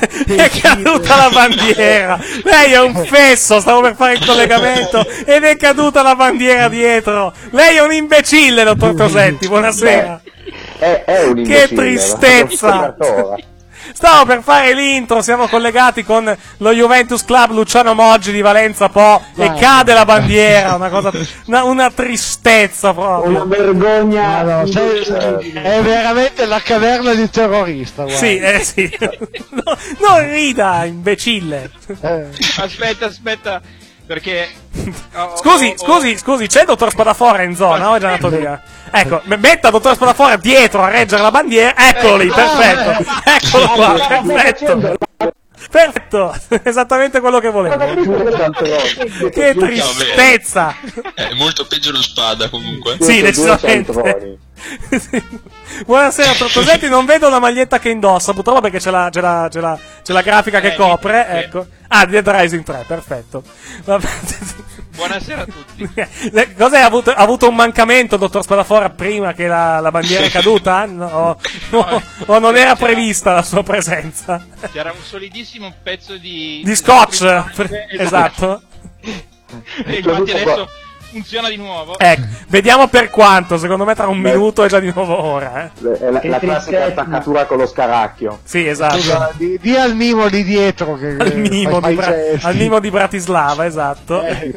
è caduta la bandiera. Lei è un fesso, stavo per fare il collegamento ed è caduta la bandiera dietro. Lei è un imbecille, dottor Tosetti. Buonasera. Beh, è, è un che tristezza. Stavo per fare l'intro, siamo collegati con lo Juventus Club Luciano Moggi di Valenza Po e cade la bandiera, una cosa, una, una tristezza proprio. Una vergogna. No, sei, è veramente la caverna di terrorista. Guarda. Sì, eh sì. No, non rida, imbecille. Eh. Aspetta, aspetta. perché... ho, Scusi, ho, scusi, scusi, c'è il dottor Spadafora in zona o è già andato via? Ecco, m- metta il dottor Spadafora dietro a reggere la bandiera, eccolo lì, perfetto, eccolo qua, perfetto. Perfetto, esattamente quello che volevo. Che tristezza! È molto peggio lo Spada comunque. Sì, decisamente. Buonasera Trottosetti, non vedo la maglietta che indossa, purtroppo perché c'è la, c'è la, c'è la, c'è la grafica che copre, ecco. Ah, Dead Rising tre, perfetto. Buonasera a tutti. Cos'è? Ha avuto, ha avuto un mancamento, dottor Spadafora, prima che la, la bandiera è caduta? No, o, o, o non era prevista la sua presenza? C'era un solidissimo pezzo di... Di scotch, esatto. E infatti adesso funziona di nuovo. Ecco, vediamo per quanto, secondo me tra un Beh. minuto è già di nuovo ora. Eh. È la, la classica attaccatura con lo scaracchio. Sì, esatto. Scusa, di, di al mimo di dietro. Che, al, mimo di Bra- al mimo di Bratislava, esatto. Eh,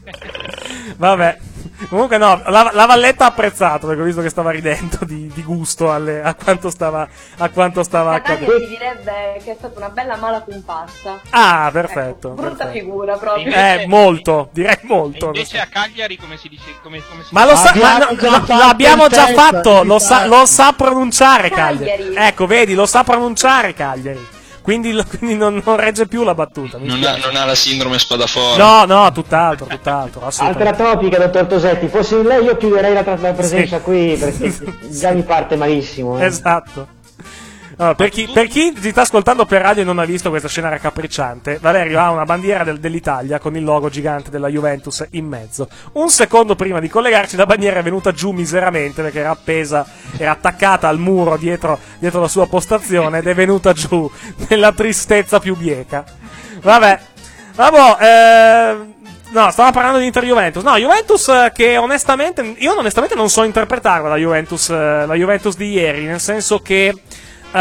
Vabbè. Comunque no, la, la Valletta ha apprezzato, perché ho visto che stava ridendo di, di gusto alle, a quanto stava, a quanto stava accadendo. Si direbbe che è stata una bella mala comparsa. Ah, perfetto. Ecco, brutta perfetto. figura proprio. Eh, molto, direi molto. Invece a Cagliari come si dice? Come, come si ma lo sa, ma no, già no, l'abbiamo già testa, fatto, lo sa, lo sa pronunciare Cagliari. Cagliari. Ecco, vedi, lo sa pronunciare Cagliari. Quindi, quindi non, non regge più la battuta. Non ha, non ha la sindrome Spadafora. No, no, tutt'altro, tutt'altro. Altra topica, dottor Tosetti. Fossi lei io chiuderei la, la presenza sì. qui perché già mi parte malissimo. Eh. Esatto. Allora, per, chi, per chi ci sta ascoltando per radio e non ha visto questa scena raccapricciante, Valerio ha una bandiera del, dell'Italia con il logo gigante della Juventus in mezzo. Un secondo prima di collegarci la bandiera è venuta giù miseramente perché era appesa, era attaccata al muro dietro, dietro la sua postazione ed è venuta giù nella tristezza più bieca. Vabbè, vabbè, eh... No, stavo parlando di Inter-Juventus. No, Juventus eh, che onestamente, io onestamente non so interpretarla la Juventus, eh, la Juventus di ieri, nel senso che Uh,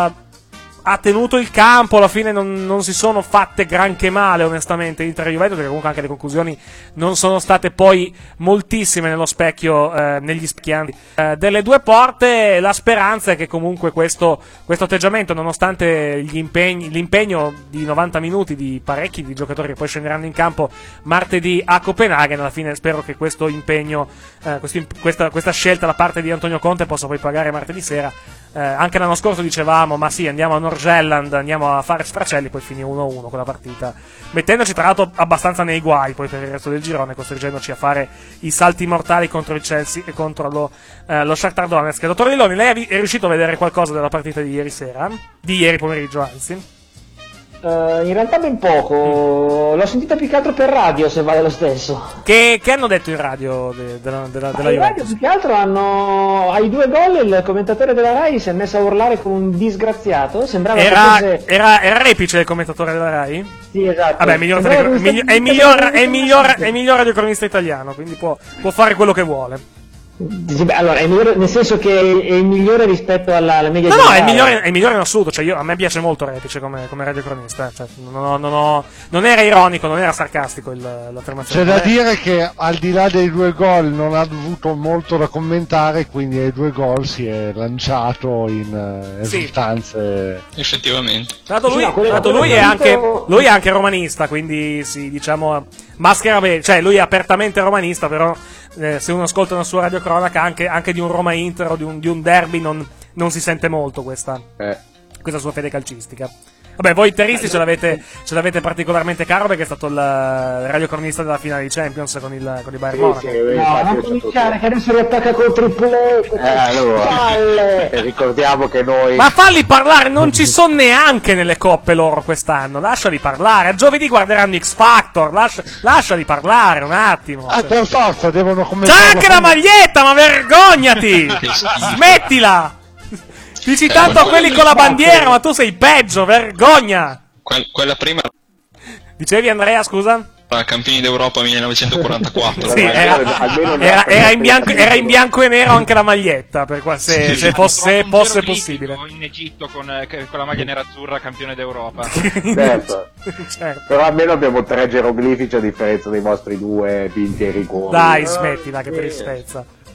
ha tenuto il campo, alla fine non, non si sono fatte granché male onestamente Inter e Juventus, perché comunque anche le conclusioni non sono state poi moltissime nello specchio, eh, negli specchi eh, delle due porte. La speranza è che comunque questo, questo atteggiamento, nonostante gli impegni, l'impegno di novanta minuti di parecchi di giocatori che poi scenderanno in campo martedì a Copenaghen, alla fine spero che questo impegno, eh, questo, questa, questa scelta da parte di Antonio Conte possa poi pagare martedì sera. Eh, anche l'anno scorso dicevamo ma sì, andiamo a Norgelland, andiamo a fare sfracelli, poi finì uno a uno quella partita, mettendoci tra l'altro abbastanza nei guai poi per il resto del girone, costringendoci a fare i salti mortali contro il Chelsea e contro lo, eh, lo Shakhtar Donetsk. Dottor Lilloni, lei è riuscito a vedere qualcosa della partita di ieri sera? Di ieri pomeriggio anzi? Uh, in realtà ben poco, l'ho sentita più che altro per radio, se vale lo stesso. Che, che hanno detto in radio de, de, de, della, della in radio più che altro hanno, ai due gol il commentatore della Rai si è messo a urlare come un disgraziato, sembrava era, che fosse... era, era Repice il commentatore della Rai? Sì, esatto. Vabbè, miglior, è, miglior, è, miglior, è, miglior, è miglior radiocronista italiano, quindi può, può fare quello che vuole. Allora, è migliore, nel senso che è il migliore rispetto alla, alla media no, generale. No, è il migliore, è il migliore in assoluto. Cioè, io, a me piace molto Repice come, come radiocronista. Cioè, non, ho, non, ho, non era ironico, non era sarcastico il, l'affermazione. C'è da dire che al di là dei due gol non ha avuto molto da commentare, quindi ai due gol si è lanciato in uh, esultanze. Sì. Effettivamente. Tanto lui, sì, tanto lui, è anche, lui è anche romanista, quindi sì, diciamo, maschera bene. Cioè, lui è apertamente romanista, però... Eh, se uno ascolta una sua radiocronaca anche, anche di un Roma Inter o di un, di un derby non, non si sente molto questa, eh. questa sua fede calcistica. Vabbè, voi interisti ce l'avete, ce l'avete particolarmente caro perché è stato il radiocronista della finale di Champions con il, con il Bayern sì, Monaco. Sì, no, non cominciare che adesso riattacca col triplete. Eh, allora, eh, ricordiamo che noi... Ma falli parlare, non ci sono neanche nelle coppe loro quest'anno, lasciali parlare. A giovedì guarderanno X Factor, lascia, lasciali parlare un attimo. Ah, per forza, devono commentare. C'è anche la maglietta, ma vergognati! Smettila! Dici tanto a quelli con la bandiera, ma tu sei peggio, vergogna! Que- quella prima... Dicevi Andrea, scusa? Campioni d'Europa millenovecentoquarantaquattro. Sì, era, era, era, in bianco, era in bianco e nero anche la maglietta, per qua, se, se fosse, fosse possibile. In Egitto con, con la maglia nerazzurra campione d'Europa. Certo. Certo. Però almeno abbiamo tre geroglifici a differenza dei vostri due vinti ai rigori. Dai, smettila, che tristezza.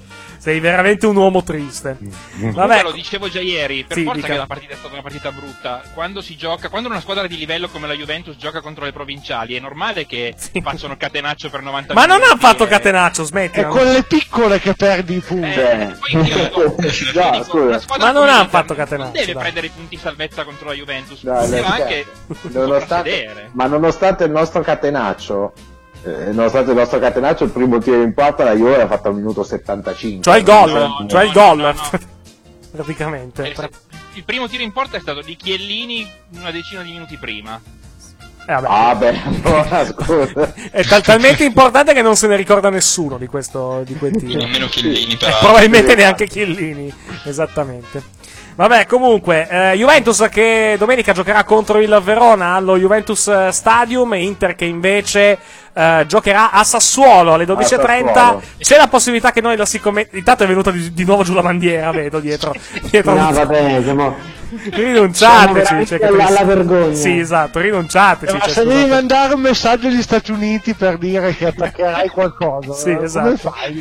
Sei veramente un uomo triste. Vabbè, lo dicevo già ieri, per Sì, forza dica. che la partita è stata una partita brutta. Quando si gioca, quando una squadra di livello come la Juventus gioca contro le provinciali, è normale che facciano catenaccio per novanta Ma non minuti. ha fatto e- catenaccio, smetti. È con le piccole che perdi i punti. Eh, No, scusa. Ma non ha fatto Non catenaccio. deve dai. prendere i punti salvezza contro la Juventus. Dai, Poteva dai, anche nonostante, procedere. ma nonostante il nostro catenaccio, eh, nonostante il nostro catenaccio, il primo tiro in porta la Juve l'ha fatto al minuto settantacinque. Cioè il gol, No, cioè no, il gol. no, no. Praticamente. Il, il primo tiro in porta è stato di Chiellini una decina di minuti prima. Eh, vabbè. Ah, beh, allora, scusa. È tal- talmente importante che non se ne ricorda nessuno di questo di quel tiro. Nemmeno Chiellini, Eh, peraltro. probabilmente neanche Chiellini, esattamente. Vabbè, comunque, eh, Juventus che domenica giocherà contro il Verona allo Juventus eh, Stadium, Inter che invece eh, giocherà a Sassuolo alle dodici e trenta. Sassuolo. C'è la possibilità che noi la si commenti. Intanto è venuta di, di nuovo giù la bandiera, vedo dietro. dietro No, vabbè, siamo... Rinunciateci. Siamo cioè, veramente alla- alla che- vergogna. Sì, esatto, rinunciateci. Ma cioè, se scusate. devi mandare un messaggio agli Stati Uniti per dire che attaccherai qualcosa, Sì, eh, esatto. come fai?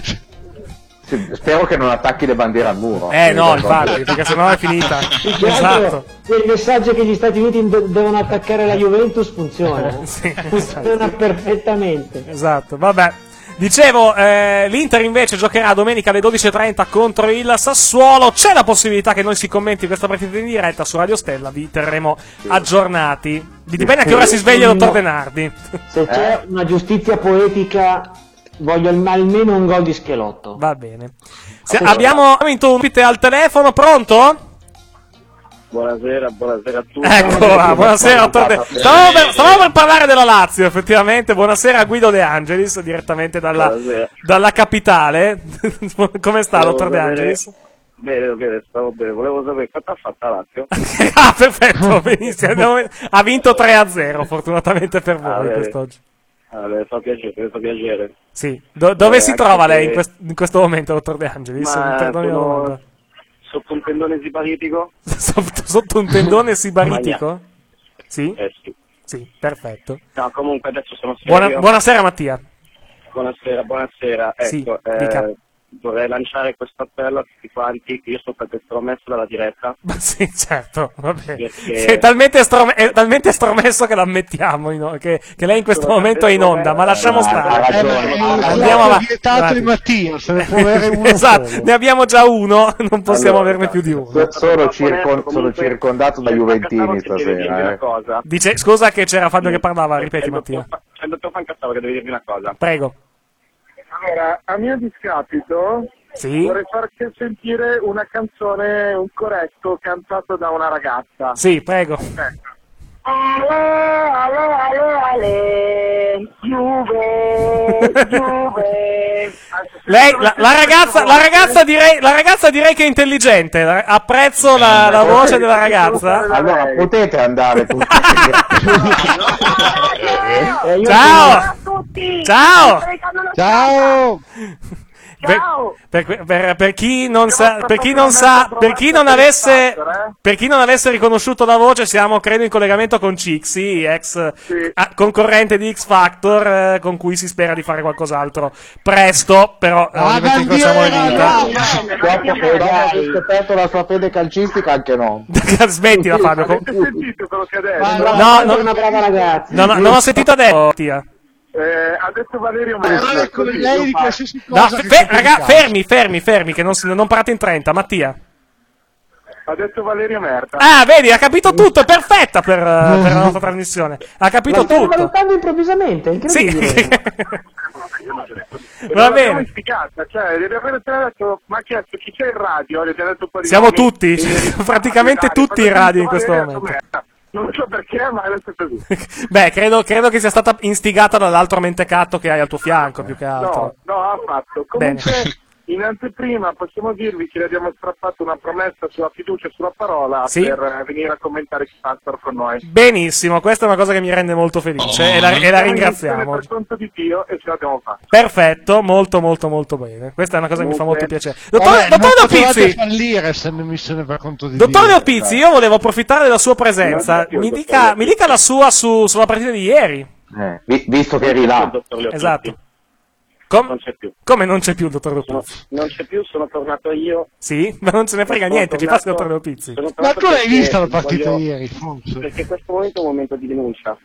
Sì, spero che non attacchi le bandiere al muro. Eh no, infatti, perché sennò è finita. Più che altro, Esatto. il messaggio che gli Stati Uniti de- devono attaccare la Juventus funziona. Sì, Funziona perfettamente. Esatto, vabbè. Dicevo, eh, l'Inter invece giocherà domenica alle dodici e trenta contro il Sassuolo. C'è la possibilità che noi si commenti questa partita in diretta su Radio Stella. Vi terremo aggiornati. Dipende a che ora si sveglia il dottor Denardi. Se c'è una giustizia poetica, voglio al- almeno un gol di Schelotto. Va bene. Se- abbiamo vinto un ospite al telefono, pronto? Buonasera, buonasera a tutti. Ecco, ah, buonasera dottor De... Stavamo per, stavamo per parlare della Lazio, effettivamente. Buonasera a Guido De Angelis, direttamente dalla, Buonasera. dalla capitale. Come sta, Volevo dottor De sapere- Angelis? Bene, bene, stavo bene. Volevo sapere quanto ha fatto la Lazio. Ah, perfetto, benissimo. Abbiamo- Ha vinto tre a zero, fortunatamente per voi Ah, bene. quest'oggi. Ah, mi fa piacere, mi fa piacere. Sì. Do- dove Eh, si anche trova lei se- in, quest- in questo momento, dottor De Angelis? Ma Mi perdoni la sono domanda. sotto un tendone siparitico. Sotto, sotto un tendone sibaritico? Sì? Eh sì. Sì, perfetto. No, comunque adesso sono Buona- serio. buonasera Mattia. Buonasera, buonasera. Sì, Ecco, dica. eh, vorrei lanciare questo appello a tutti quanti, che io sono stato estromesso dalla diretta. Ma sì, certo, va bene. Perché- È talmente, estrom- è talmente estromesso che lo ammettiamo, in o- che, che lei in questo Sono momento è in onda, ma lasciamo stare. Andiamo È avanti. vietato di Mattia, se ne può avere uno Esatto, solo. ne abbiamo già uno, non possiamo Allora, averne più di uno. So- Sono, circon- sono circondato da Juventini Devi dirmi stasera. una Eh. cosa. Dice, scusa che c'era Fabio che parlava, ripeti C'è il dottor Mattia. Fa- C'è il dottor Fancazzaro che deve dirmi una cosa. Prego. Allora, a mio discapito Sì? vorrei farti sentire una canzone, un coretto cantato da una ragazza. Sì, prego. Ale, ale, ale, ale, Juve, Juve. Lei, la, la ragazza, la ragazza direi, la ragazza direi che è intelligente. la- Apprezzo la, la voce della ragazza. Allora, potete andare tutti. Eh, io Ciao! Tutti. Ciao! Ciao! Per, per- per- per chi non sa, per chi non sa, per chi non avesse, per chi non avesse riconosciuto la voce, siamo credo in collegamento con Cixi, ex ah, concorrente di X Factor, eh, con cui si spera di fare qualcos'altro presto, però eh, Ah, ovviamente incrociamo le dita. Dopo che dopo aver scoperto la sua fede calcistica, anche no. Smettila Fabio. con- Avete sentito quello che ha detto? Ma No, è no. una brava ragazza. No, no, non ho sentito adesso, Tia. Eh, ha detto Valerio Parla Merlo. con così lei io di faccio. qualsiasi No, cosa. che fe- sia raga, delicato. fermi, fermi, fermi, che non, si- non parate in trenta. Mattia. Ha detto Valerio Merta. Ah, vedi, ha capito tutto, è perfetta per, eh, per la nostra trasmissione. Ha capito Ma stai tutto. valutando improvvisamente, è Sì. incredibile. Va È bene. ispicata, cioè, devi avere detto, ma ha chiesto chi c'è in radio, gli ha detto un po' di Siamo nomi. tutti, E- praticamente Dai, tutti in quando radio in ha questo detto momento. Merta. Non so perché, ma adesso è così. Beh, credo, credo che sia stata instigata dall'altro mentecatto che hai al tuo fianco, più che altro. No, no, ha fatto. Bene. Comunque, in anteprima possiamo dirvi che le abbiamo strappato una promessa sulla fiducia e sulla parola Sì. per eh, venire a commentare X Factor con noi. Benissimo, questa è una cosa che mi rende molto felice e la, e la ringraziamo. Per conto di Dio e ce l'abbiamo fatta. Perfetto, molto molto molto bene. Questa è una cosa che mi fa molto Comunque- piacere. Dottore, Vabbè, dottore non potevate Leopizzi, fallire se ne mi se ne per conto di dottore Dio. Leopizzi, io volevo approfittare della sua presenza. Mi dica, mi dica la sua su, sulla partita di ieri. Eh, vi- visto che eri là. Esatto. Com- non c'è più. Come non c'è più il dottor Sono, Leopizzi? non c'è più, sono tornato io. Sì? Ma non ce ne frega Sono niente, ci tornato- passa il dottor Leopizzi. sono Ma tornato tu l'hai perché vista la partita voglio- ieri, forse? Perché questo momento è un momento di denuncia.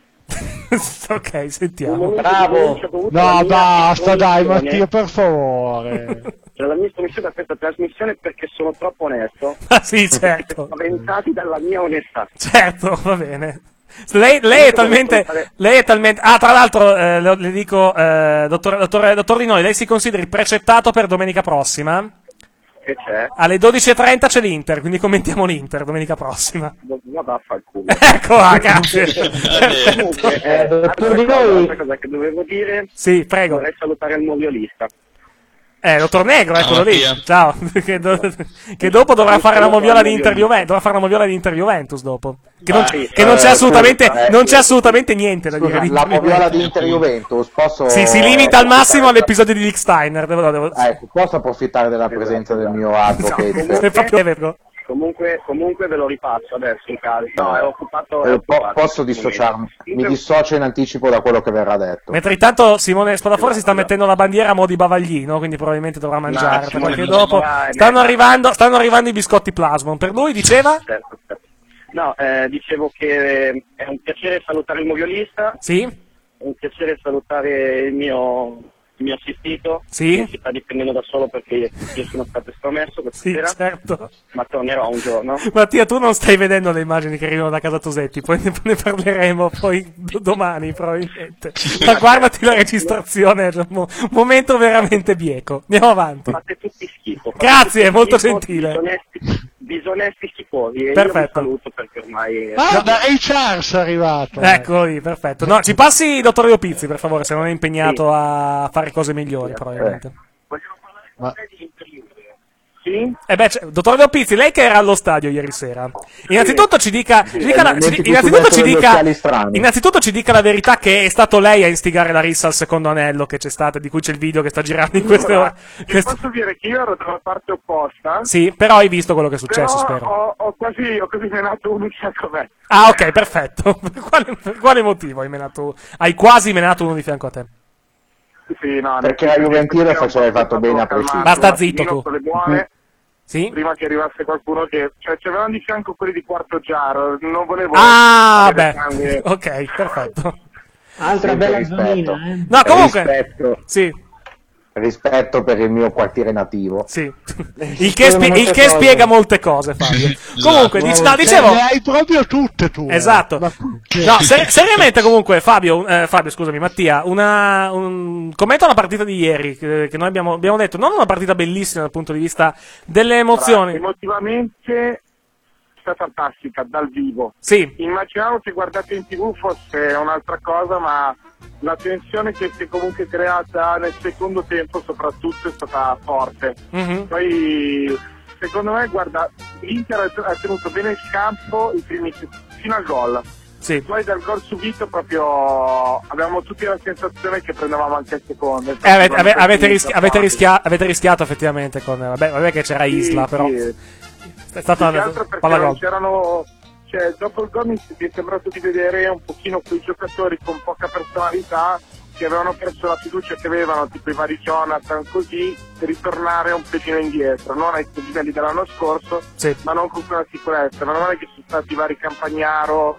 Ok, Un sentiamo. momento di denuncia dovuto alla No, mia basta, dai, omissione. Mattia, per favore. Cioè, la mia omissione da questa trasmissione perché sono troppo onesto. Ah, sì, certo. Spaventati dalla mia onestà. Certo, va bene. Lei, lei è talmente, lei è talmente, ah, tra l'altro, eh, le, le dico, eh, dottor, dottor, dottor Rinoli, lei si consideri precettato per domenica prossima? Che c'è? Alle dodici e trenta c'è l'Inter, quindi commentiamo l'Inter domenica prossima. Ma vaffanculo. Ecco, ah, grazie. Comunque, eh, dottor Di altra Noi- cosa, altra cosa che dovevo dire, Sì, prego. vorrei salutare il nuovo violista. Eh, dottor Negro, eccolo lì. Mattia. Ciao. che, do- che dopo dovrà fare la moviola di Inter Juventus, dovrà fare la moviola di Inter Juventus dopo. Che non, Ah, sì, che non c'è eh, assolutamente, scusa, eh, non c'è assolutamente niente da Scusa, dire di la Inter moviola Juventus. di Inter Juventus, posso... Sì, si limita al massimo all'episodio di Dick Steiner. Devo, devo... Ecco, posso approfittare della presenza del mio advocate? No, È proprio vero. Comunque, comunque ve lo ripasso adesso in casa. No, è occupato. È Eh, po- occupato posso dissociarmi? Mi dissocio in anticipo da quello che verrà detto. Mentre intanto Simone Spadafora si sta mettendo la bandiera a mo' di bavaglino, quindi probabilmente dovrà mangiare. Simone perché non dopo vai, stanno vai. arrivando, stanno arrivando i biscotti Plasmon. Per lui diceva? Certo, certo. No, eh, dicevo che eh, è un piacere salutare il moviolista. Sì. È un piacere salutare il mio, il mio assistito. Sì. Che si sta difendendo da solo perché io, io sono stato estromesso questa Sì, sera. certo. Ma tornerò un giorno. Mattia, tu non stai vedendo le immagini che arrivano da casa Tosetti, poi ne, ne parleremo poi do- domani probabilmente. Ma guardati la registrazione, è un mo- momento veramente bieco. Andiamo avanti. Fate tutti schifo. fate Grazie, tutti molto schifo, gentile. Disonesti, disonesti schifosi. E Perfetto. io vi saluto perché ormai... Ah, da H R sei arrivato. Eccolo lì, perfetto. No, ci passi dottor Leopizzi, per favore, se non è impegnato a fare cose migliori, probabilmente. Ma... Sì? Eh beh, cioè, dottor Leopizzi, lei che era allo stadio ieri sera, innanzitutto ci dica, ci dica la- ci di- innanzitutto ci dica, innanzitutto ci dica la verità che è stato lei a istigare la rissa al secondo anello che c'è stato, di cui c'è il video che sta girando in queste ore. Ti Queste- posso dire che io ero dalla parte opposta. Sì, però hai visto quello che è successo, però spero. Ho, ho quasi, ho quasi menato uno di fianco a me. Ah, ok, perfetto. Per quale, per quale motivo hai menato, hai quasi menato uno di fianco a te? Sì, no, Perché nel la senso Juventino che faceva fatto bene a calmato, prescindere. Basta un zitto attimino tu. con le buone, Sì? prima che arrivasse qualcuno che... Cioè, c'erano di fianco quelli di quarto giaro, non volevo... Ah, avere beh. sangue. Ok, perfetto. Altra Sempre bella rispetto. zonina, eh. No, comunque. Rispetto, Sì, rispetto per il mio quartiere nativo. sì. Il che, spie- il che spiega molte cose, Fabio. Comunque, dic- no, Cioè, dicevo. le hai proprio tutte tu. eh. Esatto. Ma tutte. No, ser- seriamente comunque Fabio, eh, Fabio, scusami, Mattia, una, un commento alla partita di ieri, che, che noi abbiamo, abbiamo detto, non una partita bellissima dal punto di vista delle emozioni. Emotivamente è fantastica, dal vivo. Sì. Immaginavo che guardate in tv fosse un'altra cosa, ma la tensione che si è comunque creata nel secondo tempo soprattutto è stata forte. Mhm. Poi secondo me, guarda, l'Inter ha tenuto bene il campo i primi, fino al gol. Sì. Poi dal gol subito proprio avevamo tutti la sensazione che prendevamo anche il secondo. Eh, avete, ave- avete, rischi- avete, rischia- avete rischiato effettivamente con, vabbè, vabbè che c'era Sì, Isla, però sì. è stata Più che una altro perché palla non gol. c'erano, cioè dopo il gol mi è sembrato di vedere un pochino quei giocatori con poca personalità che avevano perso la fiducia che avevano, tipo i vari Jonathan, così, ritornare un pochino indietro, non ai livelli dell'anno scorso, Sì. ma non con quella sicurezza. Ma non è che sono stati i vari Campagnaro,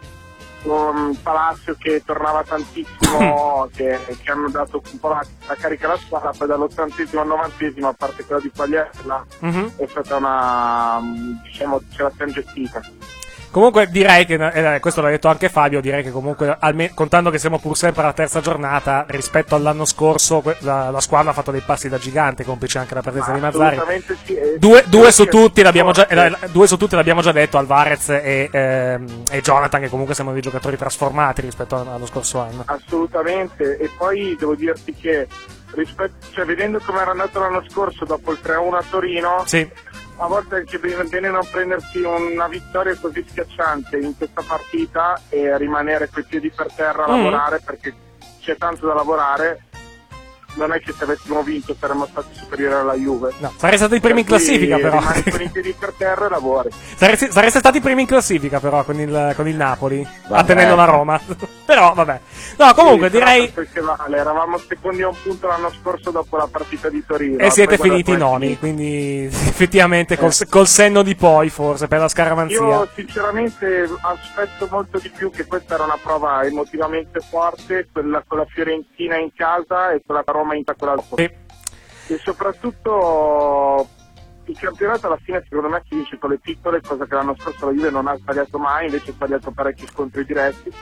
um, Palacio che tornava tantissimo, che, che hanno dato un po' la, la carica alla squadra. Poi dall'ottantesimo al novantesimo, a parte quella di Quagliarella, Mhm. è stata una, diciamo, ce la siamo gestita. Comunque direi che, eh, questo l'ha detto anche Fabio, direi che comunque, alme- contando che siamo pur sempre alla terza giornata, rispetto all'anno scorso, que- la, la squadra ha fatto dei passi da gigante, complice anche la presenza di Mazzari. Assolutamente sì. e- Due, due e- su tutti l'abbiamo già, forte. eh, la- due su tutti l'abbiamo già detto, Alvarez e, ehm, e Jonathan, che comunque sembrano dei giocatori trasformati rispetto a- allo scorso anno. Assolutamente, e poi devo dirti che rispetto, cioè, vedendo come era andato l'anno scorso dopo il tre a uno a Torino, Sì. a volte è anche bene, bene non prendersi una vittoria così schiacciante in questa partita e rimanere coi piedi per terra a Mm. lavorare, perché c'è tanto da lavorare. non è che se avessimo vinto saremmo stati superiori alla Juve. No, sarei stati i primi in classifica però. Rimani con i piedi per terra e lavori. Sareste, sareste stati i primi in classifica però con il, con il Napoli, Vabbè. attenendo la Roma. Però vabbè. No, comunque Sì, direi... però che vale, eravamo secondi a un punto l'anno scorso dopo la partita di Torino. E siete Poi finiti guarda, noni, quindi effettivamente col, Eh. col senno di poi forse per la scaramanzia. Io sinceramente aspetto molto di più, che questa era una prova emotivamente forte, quella con la Fiorentina in casa e quella con la Roma in quella dopo. Sì. E soprattutto il campionato alla fine secondo me si vince con le piccole, cosa che l'anno scorso la Juve non ha sbagliato mai, invece ha sbagliato parecchi scontri diretti.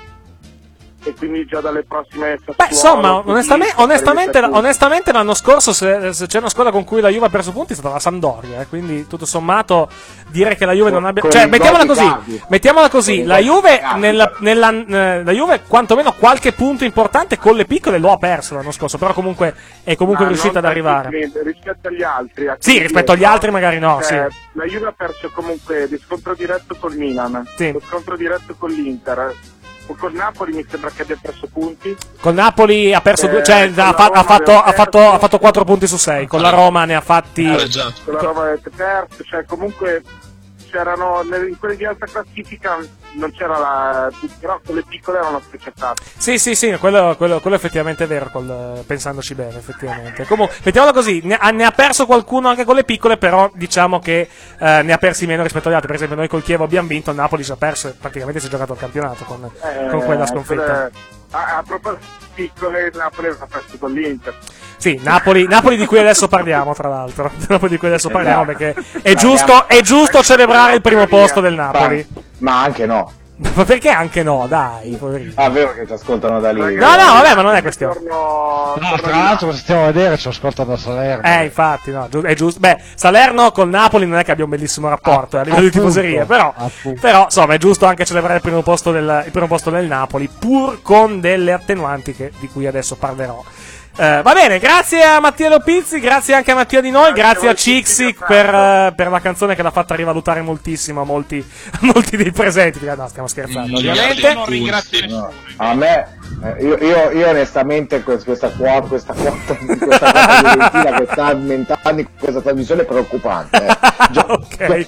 E quindi già dalle prossime Beh, insomma, onestamente, onestamente, onestamente l'anno scorso se, se c'è una squadra con cui la Juve ha perso punti è stata la Sampdoria, eh, quindi tutto sommato dire che la Juve non abbia... con Cioè, i mettiamola doti così, capi. mettiamola Con così, i la doti Juve, capi. nella, nella, eh, la Juve quantomeno qualche punto importante con le piccole lo ha perso l'anno scorso, però comunque è comunque Ma riuscita non ad arrivare. tantissimi, rispetto agli altri. a Sì, quelli rispetto agli dietro. altri magari no, Cioè, sì. La Juve ha perso comunque di scontro diretto col Milan, Sì. lo scontro diretto con l'Inter. Con Napoli mi sembra che abbia perso punti. Con Napoli ha perso Eh, due, cioè con ha, la fa- Roma ha fatto, aveva ha, fatto, perso. ha fatto quattro punti su sei, con la Roma ne ha fatti... Con la Roma avete perso, cioè comunque c'erano nel- in quelli di alta classifica non c'era la, però con le piccole erano specchiatate. Sì, sì, sì, quello, quello, quello effettivamente è vero, col- pensandoci bene, effettivamente. Comunque, mettiamola così, ne ha, ne ha perso qualcuno anche con le piccole, però diciamo che eh, ne ha persi meno rispetto agli altri. Per esempio, noi col Chievo abbiamo vinto, il Napoli ci ha perso e praticamente si è giocato il campionato con, Eh, con quella sconfitta. quelle- A, a proposito di piccole, Napoli aveva perso con l'Inter. Sì, Napoli, Napoli di cui adesso parliamo, tra l'altro. Napoli di cui adesso parliamo perché è Parliamo- giusto, è giusto celebrare il primo posto del Napoli. Ma anche no. Ma perché anche no? Dai, poverino. Ah, vero che ci ascoltano da lì. No, no, vabbè, ma non è questione. No, tra l'altro, se stiamo a vedere, ci ascolta da Salerno. Eh, infatti, no, giu- è giusto. Beh, Salerno col Napoli non è che abbia un bellissimo rapporto eh, a livello di appunto, tifoserie, però, appunto. però, insomma, è giusto anche celebrare il primo posto del, il primo posto del Napoli, pur con delle attenuanti che, di cui adesso parlerò. Eh, va bene, grazie a Mattia Lopizzi, grazie anche a Mattia Di Noi, grazie a Cixi per, eh, per la canzone che l'ha fatta rivalutare moltissimo a molti, a molti dei presenti. No, stiamo scherzando, ovviamente. Non ringrazio nessuno. A me, eh, io, io, io onestamente questa, questa quota, questa quota, questa quota di Valentina che sta aumentando in questa trasmissione è preoccupante. Eh. Gio- Ok,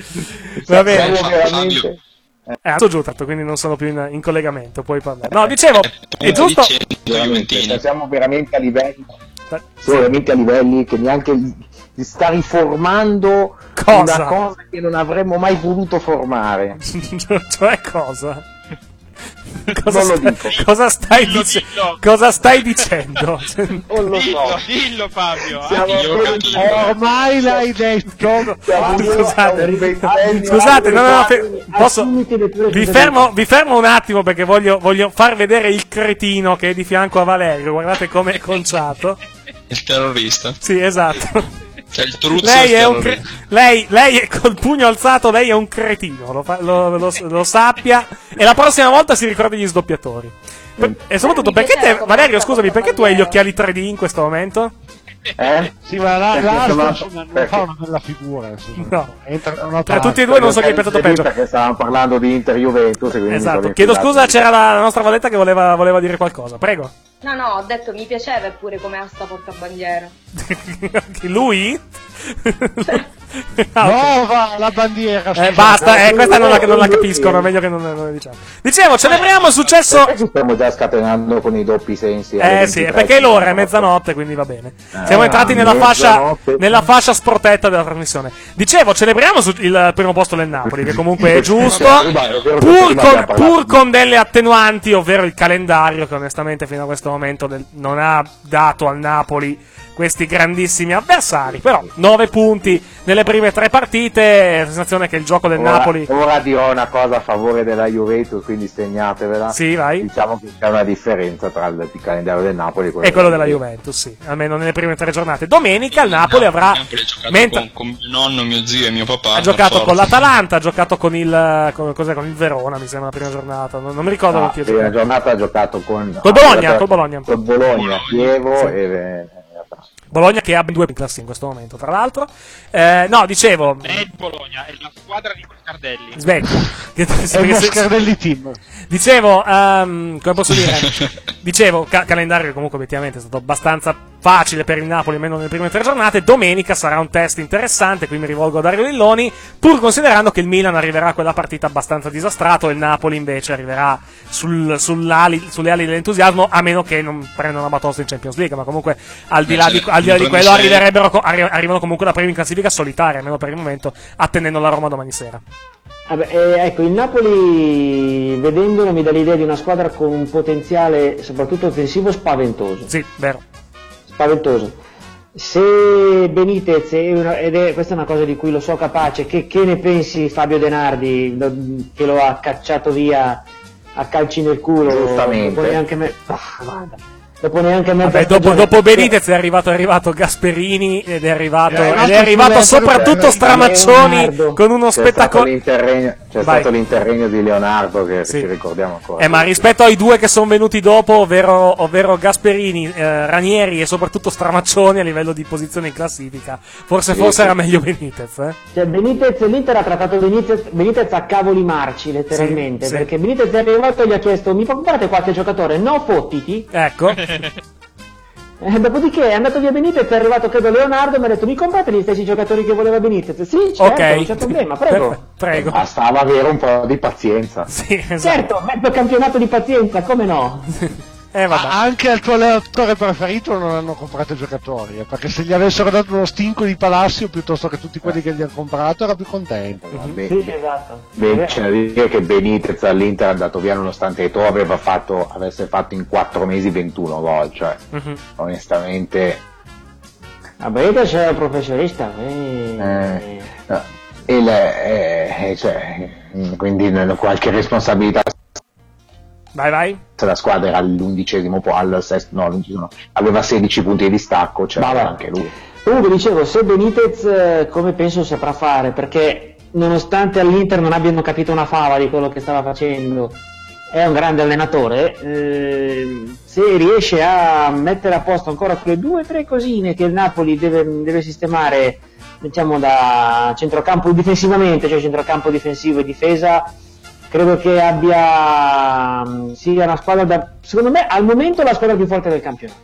va bene. Siamo veramente... Eh, adesso giù, tanto, quindi non sono più in, in collegamento, puoi parlare. No, dicevo, è giusto... Veramente, siamo veramente a livelli, siamo veramente a livelli che neanche si sta riformando Cosa? una cosa che non avremmo mai voluto formare. Cioè cosa? Cosa, Non lo sta- dico. cosa stai Dillo, dice- dillo. cosa stai dicendo? Non lo Dillo, so. dillo Fabio. Siamo anche io ancora- capito. Ormai l'hai detto. Siamo Scusate, un ventennio, scusate, no, no, no, altri fe- posso, Assumiti le tue vi fermo, vi fermo un attimo perché voglio, voglio far vedere il cretino che è di fianco a Valerio. Guardate come è conciato. Il terrorista. Sì, esatto. Cioè il truzzo Lei del è un cre- terrorista. lei, lei è col pugno alzato, lei è un cretino, lo, fa- lo- lo- lo sappia. E la prossima volta si ricordi gli sdoppiatori. Per- e soprattutto, Mi perché piaceva te, come Valerio, sta scusami, questa perché tu hai gli bandiera. occhiali tre D in questo momento? Eh? Sì, ma la, Perché l'altro sono- insomma, non perché? fa una bella figura. insomma. No. Entra una Tra parte. tutti e due non so chi è piaciuto peggio. Perché stavamo parlando di Inter Juventus. e quindi mi Esatto, sono chiedo infilato. scusa, c'era la, la nostra Valletta che voleva, voleva dire qualcosa. Prego. No, no, ho detto mi piaceva eppure come asta portabandiera. Lui? Ah, ok. Nova la bandiera. Eh, scusa. basta, eh, questa non la, non la capiscono, è meglio che non, non la diciamo. Dicevo, celebriamo il successo. Perché ci stiamo già scatenando con i doppi sensi? alle Eh sì, è ventitré? perché l'ora è mezzanotte, quindi va bene. Siamo Ah, entrati nella fascia, mezzanotte. nella fascia sprotetta della trasmissione. Dicevo, celebriamo su- il primo posto del Napoli, che comunque è giusto, pur con, pur con delle attenuanti, ovvero il calendario, che onestamente fino a questo momento del- non ha dato al Napoli questi grandissimi avversari. Però nove punti nelle prime tre partite, la sensazione che il gioco del Ora, Napoli... ora dirò una cosa a favore della Juventus, quindi segnatevela. Sì, vai. Diciamo che c'è una differenza tra il, il calendario del Napoli e E quello della Juventus, sì, almeno nelle prime tre giornate. Domenica il Napoli avrà... Napoli ha giocato mentre- con, con mio nonno, mio zio e mio papà. Ha giocato per con forza. l'Atalanta, ha giocato con il con, cos'è, con il Verona, mi sembra la prima giornata. Non, non mi ricordo con chi ha la prima giocato. giornata ha giocato con Col Bologna, ha giocato col Bologna. col Bologna, Chievo Sì. e, e Bologna che ha ben due in classe in questo momento, tra l'altro. Eh, no, dicevo. È il Bologna, è la squadra di Moscardelli. Sveglia. È il Moscardelli team. Dicevo, ehm, come posso dire? Dicevo, ca- calendario che comunque obiettivamente è stato abbastanza facile per il Napoli, almeno nelle prime tre giornate. Domenica sarà un test interessante, qui mi rivolgo a Dario Lilloni, pur considerando che il Milan arriverà a quella partita abbastanza disastrato e il Napoli invece arriverà sul, sull'ali, sulle ali dell'entusiasmo, a meno che non prendano una batosta in Champions League, ma comunque al di là di, al di, là di quello arriverebbero, arri- arrivano comunque da primi in classifica solitaria, almeno per il momento, attendendo la Roma domani sera. Vabbè, eh, ecco, il Napoli, vedendolo, mi dà l'idea di una squadra con un potenziale, soprattutto offensivo, spaventoso. Sì, vero. Spaventoso. Se Benitez, è una, ed è, questa è una cosa di cui lo so capace, che, che ne pensi Fabio Denardi, lo, che lo ha cacciato via a calci nel culo? Giustamente. Dopo neanche me, ah, guarda, dopo neanche mezza Vabbè, dopo, stagione. dopo Benitez è arrivato, è arrivato Gasperini ed è arrivato, È ed è arrivato soprattutto Stramaccioni Leonardo. con uno C'è spettacolo. stato l'interregno, c'è Vai. stato l'interregno di Leonardo che Sì. ci ricordiamo ancora. Eh, ma rispetto ai due che sono venuti dopo, ovvero, ovvero Gasperini, eh, Ranieri e soprattutto Stramaccioni a livello di posizione in classifica, forse, Sì, forse sì. era meglio Benitez. Eh? Cioè, Benitez, l'Inter ha trattato Benitez, Benitez a cavoli marci, letteralmente, Sì, sì. perché Benitez è arrivato e gli ha chiesto: mi comprate qualche giocatore? No, fottiti. Ecco. Eh, dopodiché è andato via Benitez, è arrivato credo Leonardo, mi ha detto: mi comprate gli stessi giocatori che voleva Benitez? Sì, certo, Ok. non c'è problema, prego. Per- prego. Bastava avere un po' di pazienza. Sì, esatto. Certo, mezzo campionato di pazienza, come no? Eh, vabbè. Ah, anche al tuo allenatore preferito non hanno comprato i giocatori, eh, perché se gli avessero dato uno stinco di Palacio piuttosto che tutti quelli che gli hanno comprato era più contento. Beh, Sì, esatto. beh, c'è da dire che Benitez all'Inter è andato via nonostante Eto'o aveva fatto, avesse fatto in quattro mesi ventuno gol, cioè Mhm. onestamente A Benitez è un professionista. eh. eh, no, il, eh, eh, cioè, quindi n- qualche responsabilità. Vai, vai. Se la squadra era all'undicesimo po', al sesto, no, all'undicesimo no, aveva sedici punti di distacco, cioè Vabbè. anche lui. Comunque dicevo, se Benitez, eh, come penso saprà fare, perché nonostante all'Inter non abbiano capito una fava di quello che stava facendo, è un grande allenatore, eh, se riesce a mettere a posto ancora quelle due o tre cosine che il Napoli deve, deve sistemare, diciamo, da centrocampo difensivamente, cioè centrocampo difensivo e difesa, credo che abbia sia una squadra da, secondo me al momento la squadra più forte del campionato.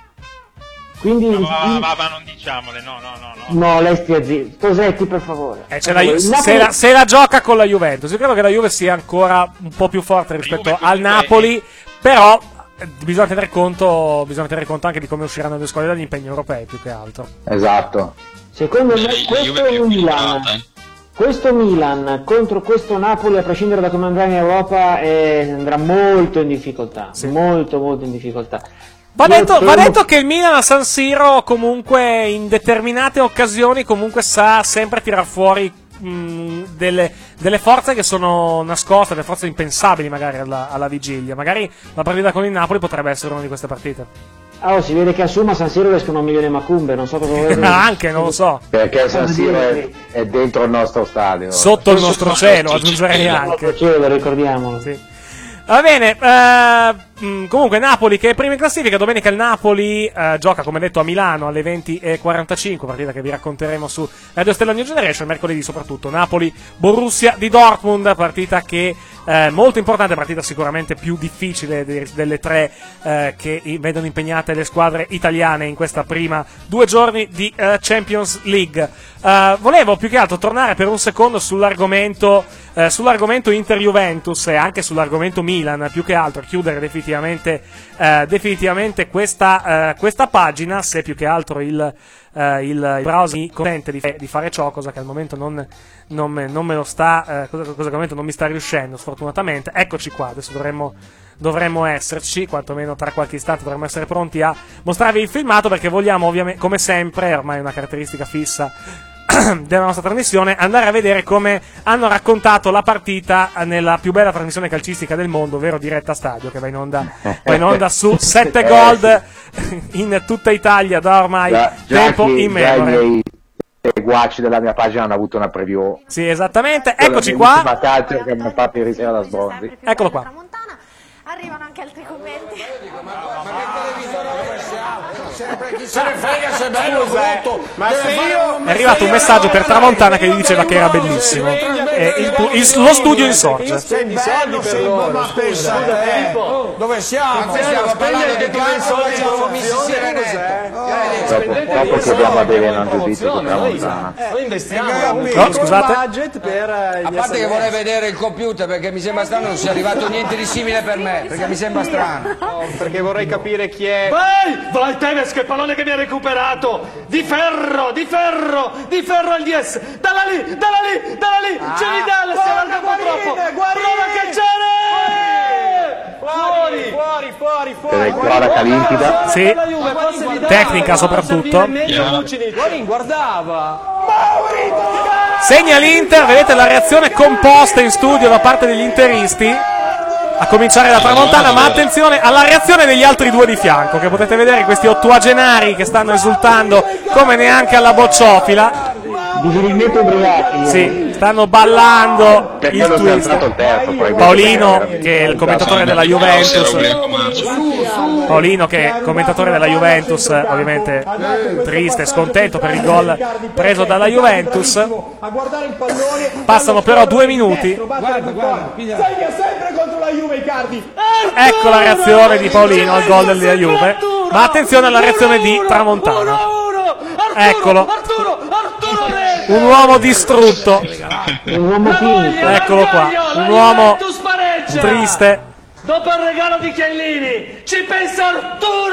Quindi Ma, ma, ma, ma non diciamole, no, no, no. no. no, lei stia zitto. Cosetti, per favore. Eh, c'è la- Il se, Napoli- la, se la gioca con la Juventus, io credo che la Juve sia ancora un po' più forte rispetto al Napoli, però eh, bisogna tenere conto, bisogna tenere conto anche di come usciranno le due squadre dagli impegni europei più che altro. Esatto. Secondo me La questo Juve è più Milan, equilibrata, eh. questo Milan contro questo Napoli, a prescindere da come andrà in Europa, eh, andrà molto in difficoltà, molto molto in difficoltà. Va Io detto, va temo- detto che il Milan a San Siro comunque in determinate occasioni comunque sa sempre tirar fuori mh, delle, delle forze che sono nascoste, delle forze impensabili magari alla, alla vigilia. Magari la partita con il Napoli potrebbe essere una di queste partite. Ah, oh, si vede che a Suma San Siro escono un milione di macumbe, non so cosa vuoi dire. Anche, non lo so. Perché San Siro è, è dentro il nostro stadio. Sotto il nostro cielo, aggiungerei anche. Il cielo, ricordiamolo. Sì. Va bene, eh, mh, comunque Napoli che è prima in classifica, domenica il Napoli eh, gioca come detto a Milano alle venti e quarantacinque, partita che vi racconteremo su Radio Stella New Generation, mercoledì soprattutto Napoli Borussia di Dortmund, partita che eh, molto importante, partita sicuramente più difficile de- delle tre eh, che i- vedono impegnate le squadre italiane in questa prima due giorni di eh, Champions League. Eh, volevo più che altro tornare per un secondo sull'argomento eh, sull'argomento Inter-Juventus e anche sull'argomento Milan, più che altro chiudere definitivamente eh, definitivamente questa, eh, questa pagina, se più che altro il, eh, il, il browser mi consente di, di fare ciò, cosa che al momento non, non, me, non me lo sta eh, cosa, cosa che al momento non mi sta riuscendo sfortunatamente. Eccoci qua, adesso dovremmo dovremmo esserci, quantomeno tra qualche istante dovremmo essere pronti a mostrarvi il filmato, perché vogliamo ovviamente, come sempre, ormai è una caratteristica fissa della nostra trasmissione, andare a vedere come hanno raccontato la partita nella più bella trasmissione calcistica del mondo, ovvero Diretta Stadio, che va in onda, va in onda su sette Gold in tutta Italia da ormai Già, già tempo che- in già i memoria. miei seguaci della mia pagina hanno avuto una preview. Sì, esattamente, eccoci qua. Calcio che mi ha fatto ieri sera da Sbronzi. Eccolo qua. Arrivano anche altri commenti. chi se ne frega se è bello o brutto. Ma se io è arrivato un messaggio per Tramontana che gli diceva che era bellissimo. E il, il, lo studio insorge. Sei bello, sei ma pensate, dove siamo? Stiamo parlando di calcio, facciamo Mississippi. Dopo chiediamo a Bene un giudizio su Tramontana. Noi investiamo No, scusate. budget per A parte che vorrei vedere il computer perché mi sembra strano non sia arrivato niente di simile per me, perché mi sembra strano. No, perché vorrei capire chi è. Vai! Vai Tevez, che pallone che mi ha recuperato! Di ferro, di ferro, di ferro al D S! Dalla lì, dalla lì, dalla lì! Ah, C'è Vidal, si allarga un po' troppo! Prova a cacciare! Fuori, fuori, fuori, fuori! Cronaca limpida. Sì, tecnica soprattutto. Guarin guardava! Segna l'Inter, vedete la reazione composta in studio da parte degli interisti, a cominciare da Tramontana, ma attenzione alla reazione degli altri due di fianco, che potete vedere questi ottuagenari che stanno esultando come neanche alla bocciofila. Visibilmente ubriachi. Sì, stanno ballando Per il quello si è twist. alzato il terzo, poi Paolino, che è il commentatore della Juventus. Marzo. Paolino, che è commentatore della Juventus, ovviamente triste, scontento per il gol preso dalla Juventus. A guardare il pallone. Passano però due minuti. Guarda, guarda. Segna sempre contro la Juve Icardi. Ecco la reazione di Paolino al gol della Juve. Ma attenzione alla reazione di Tramontana. Eccolo. Un uomo distrutto. Un uomo finito. Eccolo qua. Un uomo triste. Dopo il regalo di Chiellini, ci pensa Arturo!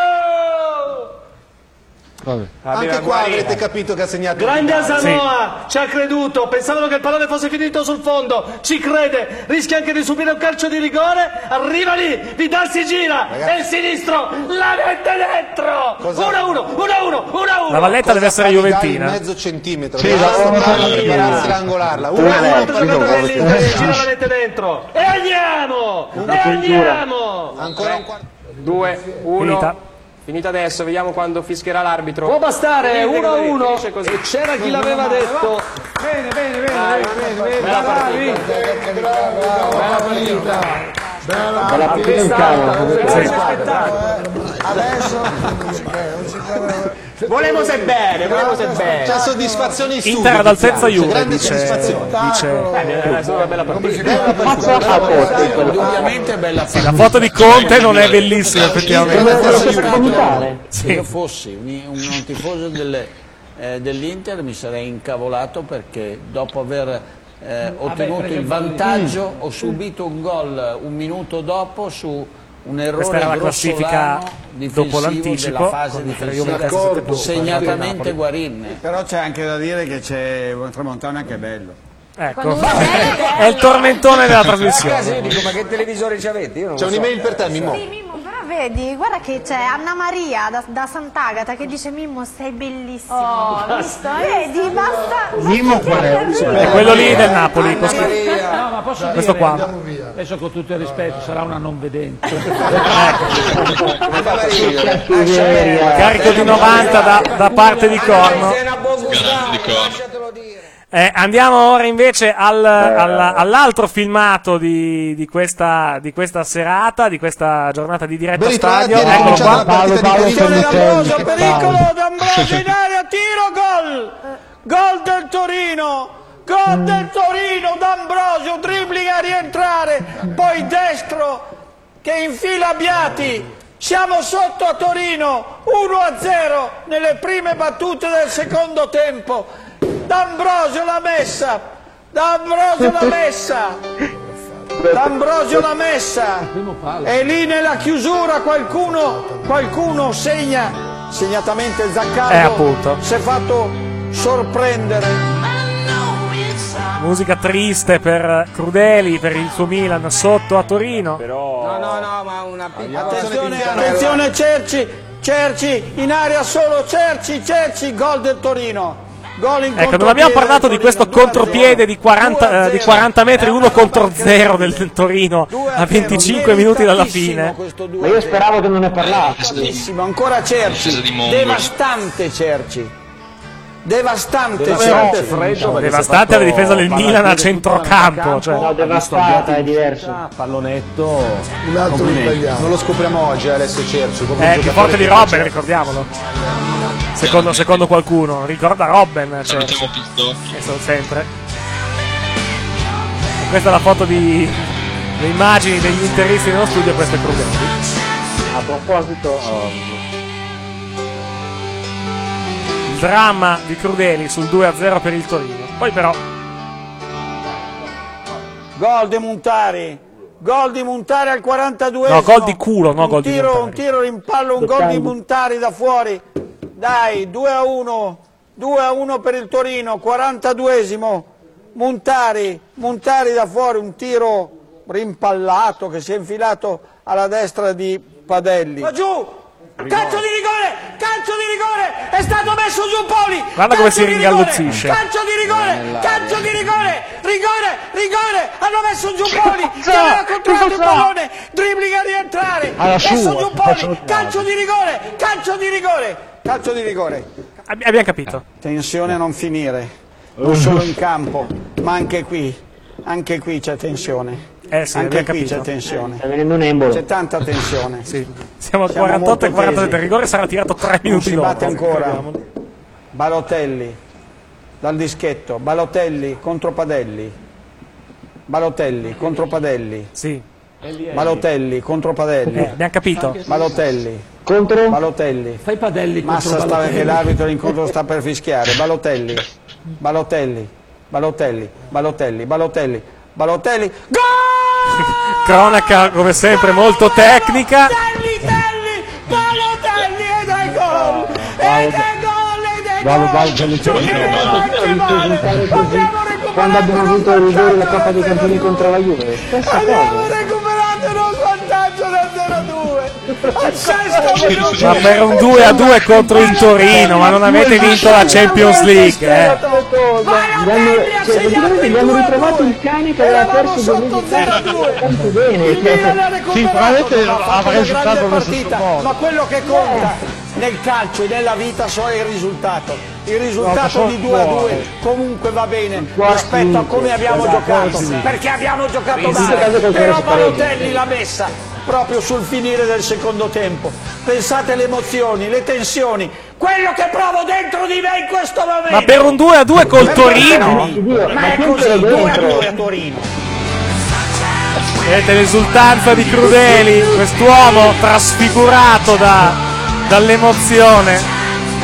Vabbè. Anche qua avrete capito che ha segnato Grande Vidal. Asamoah, ci ha creduto, pensavano che il pallone fosse finito sul fondo, ci crede, rischia anche di subire un calcio di rigore, arriva lì, Vidal si gira, e il sinistro la mette dentro! uno a uno, uno a uno, uno a uno! La valletta deve essere Vidal juventina. Mezzo centimetro. Sì, basta la- per prepararsi ad angolarla. Uno Uno a a uno uno per per la la Juve. gira la mette dentro! E andiamo! E andiamo! Ancora un quarto. due, uno. Finita. Finita adesso, vediamo quando fischierà l'arbitro. Può bastare, uno a uno! Finisce così. E c'era chi l'aveva detto! Bene, bene, bene, bene, bene, bella partita. Bella partita. Bella partita. Volemo se bene, volemo se bene. C'è soddisfazione in studio. Inter ad altezza Juve, grande dice, soddisfazione. dice. Eh, è stata una bella partita. Indubbiamente bella Sì, la foto di Conte non è bellissima effettivamente. Se io fossi un, un tifoso del, eh, dell'Inter mi sarei incavolato perché dopo aver eh, ottenuto il vantaggio ho subito un gol un minuto dopo su un errore Questa era la classifica grossolano dopo difensivo l'anticipo, della fase con l'Inter difensiva, Juve testa sette punti. segnatamente Guarin. Però c'è anche da dire che c'è un Tramontana che è bello. Ecco, è il tormentone della trasmissione. A casa io dico, ma che televisori ci avete? Io non C'è lo so. un'email per te, Mimmo. Sì, Mimmo, però vedi, guarda che c'è Anna Maria da, da Sant'Agata che dice Mimmo sei bellissimo. Oh, visto? Vedi, basta. Mimmo qual è? È quello lì del Napoli, questo, No, ma posso questo dire, qua. adesso con tutto il rispetto, sarà una non vedente. Carico di novanta da, da parte di Corno. Eh, andiamo ora invece al, al, all'altro filmato di, di, questa, di questa serata, di questa giornata di diretta Ben stadio. ritrovati, Eccolo ricominciamo qua. la partita di Attenzione Torino. D'Ambrosio, pericolo D'Ambrosio in area, tiro, gol! Gol del Torino! Gol del Torino, D'Ambrosio, dribbling a rientrare, poi destro che infila Abbiati. Siamo sotto a Torino, uno a zero nelle prime battute del secondo tempo. D'Ambrosio l'ha messa, D'Ambrosio l'ha messa, D'Ambrosio l'ha messa. E lì nella chiusura qualcuno, qualcuno segna, segnatamente Zaccardo. Eh, appunto. Si è fatto sorprendere. Musica triste per Crudeli, per il suo Milan sotto a Torino. No, no, no, ma una piccola Attenzione, attenzione Cerci, Cerci, in area solo Cerci, Cerci, gol del Torino. Gol in Ecco, non abbiamo parlato di questo contropiede di quaranta, eh, di quaranta metri uno contro zero del Torino a venticinque minuti dalla fine. Ma io speravo che non ne parlassi. Bellissimo, ancora Cerci, devastante Cerci. devastante, Devastante, c'è- freddo, perché devastante si è la difesa fatto del palla Milan a al piede centrocampo, tutto cioè. nel No, devastata è diverso. Pallonetto. Un altro complimenti. italiano. Non lo scopriamo oggi, eh, Alessio Cerci. come un Eh, più giocatore forte di che Robben, piace- ricordiamolo. Secondo, secondo qualcuno, ricorda Robben, certo. Questo sempre. E questa è la foto di le immagini degli interisti nello studio, questo è Crudeli. A proposito, oh, Il dramma di Crudeli sul due a zero per il Torino. Poi però Gol di Montari, gol di Montari al quarantadue. no, gol di culo, no gol di tiro, Montari. un tiro rimpallo, un gol di Montari da fuori. Dai, due a uno, due a uno per il Torino, quarantaduesimo. Montari, Montari da fuori, un tiro rimpallato che si è infilato alla destra di Padelli. Ma giù! Calcio di rigore! Calcio di rigore! È stato messo giù Poli! Guarda come Calcio si di ringalluzzisce. rigore! Calcio di rigore! Nell'area. Calcio di rigore! Rigore! Rigore! Hanno messo giù Poli! Che Cosa? aveva controllato il Cosa? pallone! Dribbling a rientrare! Alla Messo sua, giù faccio Poli! notare. Calcio di rigore! Calcio di rigore! Calcio di rigore! Abbi- abbiamo capito. Tensione a non finire, non solo in campo, ma anche qui. Anche qui c'è tensione. Eh sì, Anche abbiamo qui c'è capito. tensione. sta venendo un embolo. C'è tanta tensione. Sì. Siamo al Siamo quarantotto e molto quarantotto tesi. del rigore, sarà tirato tre Non minuti si dopo. batte ancora. ricordiamolo. Balotelli dal dischetto. Balotelli contro Padelli. Balotelli contro Padelli. Sì. Balotelli contro Eh, Padelli. abbiamo capito. Balotelli Contro? Balotelli. Fai Padelli contro Massa sta Balotelli. che l'arbitro l'incontro sta per fischiare. Balotelli. Balotelli. Balotelli. Balotelli. Balotelli. Balotelli. Gol! Cronaca come sempre molto tecnica. Telli, Telli, Balotelli ed è gol! Ed è gol, ed è Valo, gol! valo, valo, Giocheremo anche male! Abbiamo quando abbiamo recuperato vinto un il rigore la vantaggio Coppa dei da Campioni zero a contro la Juve. Stessa Abbiamo cosa. recuperato uno svantaggio da zero a due! Al sesto minuto! Ma per un due a due contro il Torino, ma non avete vinto la Champions League, eh. Gli hanno, cioè, praticamente gli hanno ritrovato il cane che aveva perso due mesi fa. Tanto bene. Il Milan ha recuperato, Sicuramente non ha fatto avrà una risultato grande allo stesso partita, modo. ma quello che conta nel calcio e nella vita so è il risultato. Il risultato No, di due a due cuore. comunque va bene cuore rispetto a vince. come abbiamo Esatto, giocato, sì. perché abbiamo giocato In questo caso male, col però cuore si pareggia. Balotelli l'ha messa proprio sul finire del secondo tempo. Pensate alle emozioni, le tensioni, quello che provo dentro di me in questo momento. Ma per un due a due col Per Torino. Torino. Ma è così, due a due a Torino. Vedete l'esultanza di Crudeli, quest'uomo trasfigurato da, dall'emozione.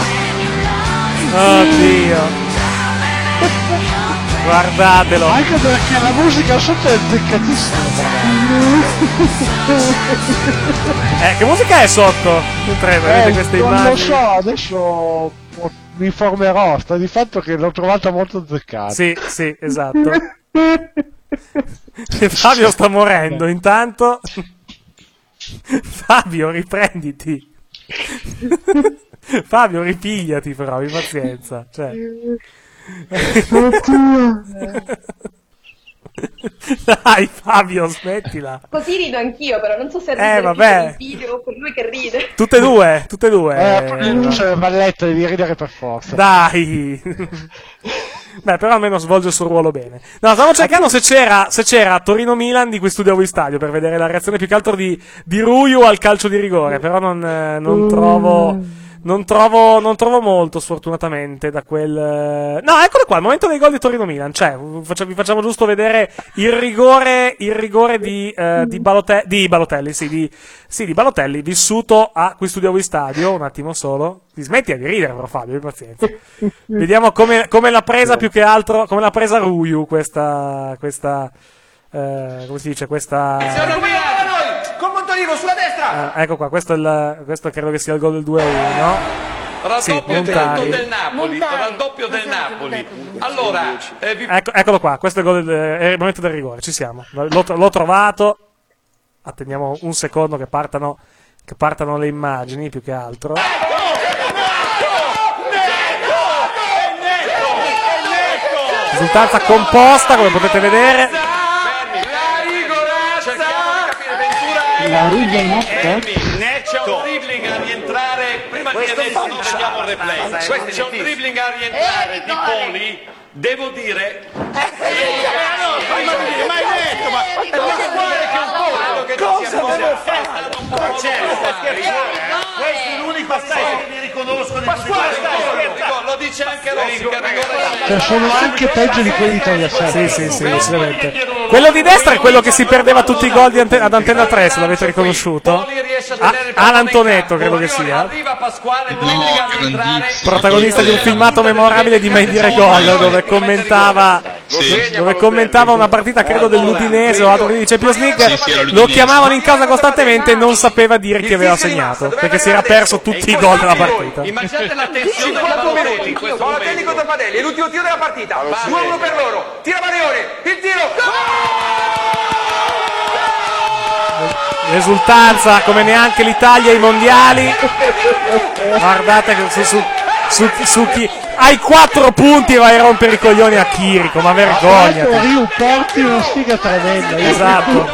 Oddio. Guardatelo. Anche perché la musica sotto è azzeccatissima. Eh, che musica è sotto? Mentre vedete Eh, queste non immagini. lo so, adesso mi informerò. Sta di fatto che l'ho trovata molto azzeccata. Sì, sì, esatto. E Fabio sta morendo, intanto. Fabio, riprenditi. Fabio, ripigliati però, abbi pazienza. Cioè. Dai Fabio, smettila. Così rido anch'io, però non so se Eh, ridere più vabbè. per il video o per lui che ride. Tutte e due, tutte e due. Eh, tu sei Valletta, devi ridere per forza. Dai. Beh, però almeno svolge il suo ruolo bene. No, stavo cercando se c'era, se c'era Torino-Milan di cui studiavo in stadio per vedere la reazione più che altro di, di Ruiu al calcio di rigore, però non, eh, non trovo... Non trovo, non trovo molto, sfortunatamente, da quel... No, eccolo qua, il momento dei gol di Torino-Milan. Cioè, faccia- vi facciamo giusto vedere il rigore, il rigore di, eh, di, Balote- di Balotelli, sì di, sì, di Balotelli, vissuto a qui studiavo in stadio, un attimo solo. Ti smetti di ridere, però, Fabio, abbi pazienza. Vediamo come, come l'ha presa più che altro, come l'ha presa Ruiu, questa, questa, eh, come si dice, questa... Con Montalino sulla destra. Ah, ecco qua, questo, è il, questo credo che sia il gol del due a uno. Sì, Raddoppio Montari. del Napoli, raddoppio del Napoli. Allora, eh, vi- Ecco, eccolo qua, questo è il, gol del, è il momento del rigore, ci siamo. L'ho, l'ho trovato. Attendiamo un secondo che partano, che partano le immagini più che altro. Risultanza composta, come potete vedere. cerchiamo di capire Ventura e La riga in Emi, c'è un dribbling a rientrare prima Perché adesso non vediamo il replay. Questo c'è un dribbling a rientrare di Poli. Devo dire. Ma hai detto, ma perché guarda che un po' cosa devo fare? Ma certo, stai scherzando? Questo è l'unico stato che mi riconosco di tutti questi. Lo dice anche Rossi che Cioè, sono anche peggio di quelli di Italia sette. Sì, sì, sì, decisamente. Quello di destra è quello che si perdeva tutti i gol di ante- ad Antenna tre, se l'avete riconosciuto. Ah, Alan Tonetto, credo che sia. Protagonista di un filmato memorabile di Mai Dire Gol, dove commentava dove commentava una partita, credo, dell'Udinese o altro di Champions League. Lo chiamavano in casa costantemente e non sapeva dire chi aveva segnato, perché si era perso tutti i gol della partita. Immaginate la tensione del Palotelli in questo momento. Palotelli contro Padelli, è l'ultimo tiro della partita. due a uno per loro. Tira Marione, il tiro. L'esultanza come neanche l'Italia ai mondiali. Guardate su, su, su, su chi hai quattro punti e vai a rompere i coglioni a Chirico, ma vergogna. Rio porti una sfiga tremenda. Esatto.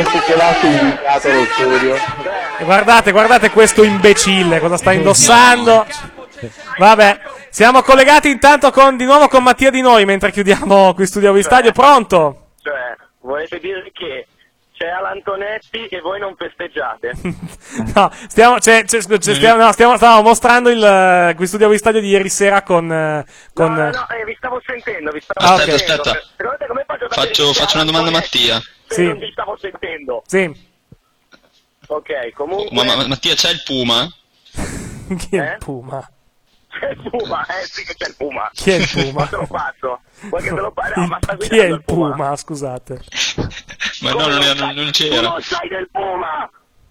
E guardate, guardate questo imbecille cosa sta indossando. Vabbè, siamo collegati intanto con di nuovo con Mattia Di Noi mentre chiudiamo qui Studio di Stadio. Pronto? Cioè, volete dire che c'è Alan Tonetti e voi non festeggiate? No, stiamo, c'è, c'è, c'è, stiamo, no, stiamo, stavamo mostrando il qui Studio di Stadio di ieri sera con... con... No, no, no, eh, vi stavo sentendo, vi stavo Ah, sentendo. aspetta, aspetta. Secondo te come faccio a Faccio, faccio una domanda a Mattia. Se Sì. non vi stavo sentendo. Sì. Ok, comunque... Ma, ma- Mattia, c'è il Puma? Chi è il Puma? C'è il Puma, eh sì che c'è il Puma. Chi è il Puma? Ma te lo passo. Vuoi che te lo passo? No, ma sta Chi è guidando il Puma? Scusate. Ma no, non, è- non- non Tu c'era. non sai del Puma!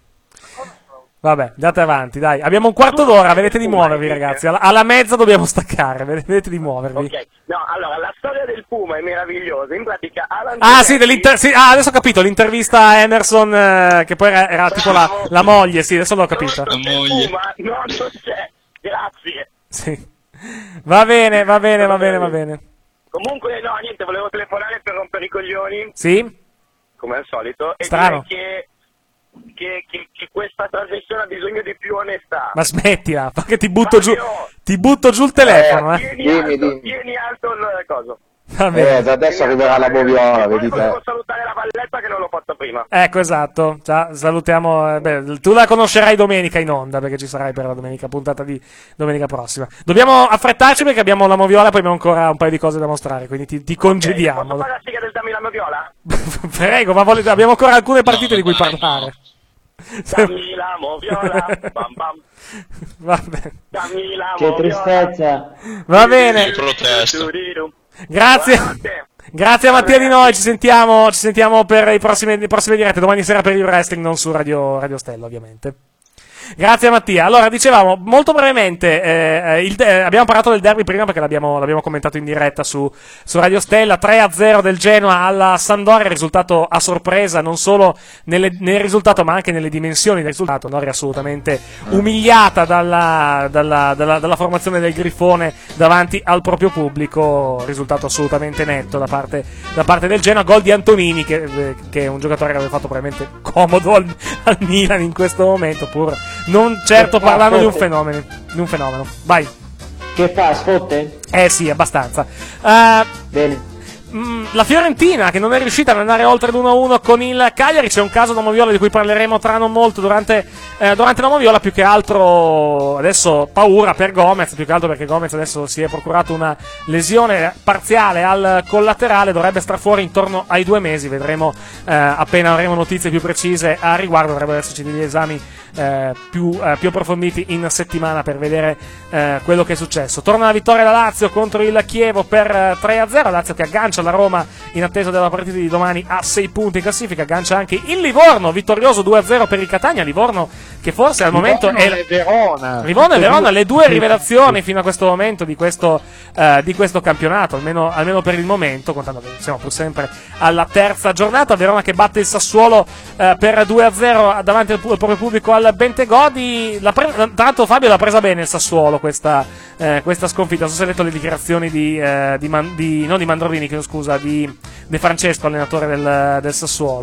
Vabbè, andate avanti, dai. Abbiamo un quarto d'ora, vedete di muovervi, ragazzi. Alla, alla mezza dobbiamo staccare, vedete di muovervi. Ok, no, allora, la storia del Puma è meravigliosa. In pratica, Alan Ah, sì, dell'inter- sì, ah, adesso ho capito, l'intervista a Emerson, eh, che poi era, era tipo la, la moglie, sì, adesso l'ho capito. La moglie. Puma, no, non c'è. Grazie. Sì. Va bene, va bene, va bene, va bene. Comunque, no, niente, volevo telefonare per rompere i coglioni, Sì? come al solito, e Strano. dire che, che, che, che questa trasmissione ha bisogno di più onestà. Ma smettila, perché ti butto giù, ti butto giù il telefono, eh. Tieni alto, tieni alto il coso. Va bene. Eh, da adesso arriverà la moviola, vedi te. Volevo salutare la Valletta che non l'ho fatto prima. Ecco, esatto. Già, salutiamo. eh, Beh, tu la conoscerai domenica in onda, perché ci sarai per la domenica, puntata di domenica prossima. Dobbiamo affrettarci perché abbiamo la moviola e poi abbiamo ancora un paio di cose da mostrare, quindi ti, ti congediamo. Posso fare la sigla del dammi la moviola? Prego, ma volete, abbiamo ancora alcune partite di cui parlare. Dammi la moviola, bam bam. Vabbè. Dammi la Che moviola. tristezza. Va bene. Protesto. Grazie. Grazie a Mattia Di Noi, ci sentiamo, ci sentiamo per i prossimi, le prossime dirette, domani sera per il wrestling, non su Radio, Radio Stella ovviamente. Grazie Mattia. Allora, dicevamo, molto brevemente, eh, il, eh, abbiamo parlato del derby prima perché l'abbiamo, l'abbiamo commentato in diretta su, su Radio Stella, tre a zero del Genoa alla Sampdoria, risultato a sorpresa non solo nelle, nel risultato ma anche nelle dimensioni del risultato, Sampdoria assolutamente umiliata dalla, dalla, dalla, dalla formazione del Grifone davanti al proprio pubblico, risultato assolutamente netto da parte, da parte del Genoa, gol di Antonini che, eh, che è un giocatore che aveva fatto probabilmente comodo al, al Milan in questo momento, pur non certo Che fa, parlando di un sfotte? fenomeno, di un fenomeno. Vai. Che fa, sfotte? Eh sì, abbastanza. Uh, Bene. mh, la Fiorentina che non è riuscita ad andare oltre l'uno a uno con il Cagliari, c'è un caso da Moviola di cui parleremo tra non molto durante, eh, durante la Moviola, più che altro adesso paura per Gomez, più che altro perché Gomez adesso si è procurato una lesione parziale al collaterale, dovrebbe star fuori intorno ai due mesi, vedremo eh, appena avremo notizie più precise a riguardo, dovrebbero esserci degli esami Eh, più, eh, più approfonditi in settimana per vedere eh, quello che è successo. Torna la vittoria da Lazio contro il Chievo per eh, tre a zero, Lazio che aggancia la Roma in attesa della partita di domani a sei punti in classifica, aggancia anche il Livorno, vittorioso due a zero per il Catania, Livorno che forse al momento è e Verona. Livorno e Verona, le due rivelazioni fino a questo momento di questo, eh, di questo campionato, almeno, almeno per il momento, contando che siamo pur sempre alla terza giornata. Verona che batte il Sassuolo eh, per due a zero davanti al, pu- al proprio pubblico al Bentegodi. La pre- tra l'altro Fabio l'ha presa bene il Sassuolo questa, eh, questa sconfitta. Non so se hai letto le dichiarazioni di, eh, di, Man- di non di Mandrorini, chiedo scusa, di De Francesco, allenatore del, del Sassuolo.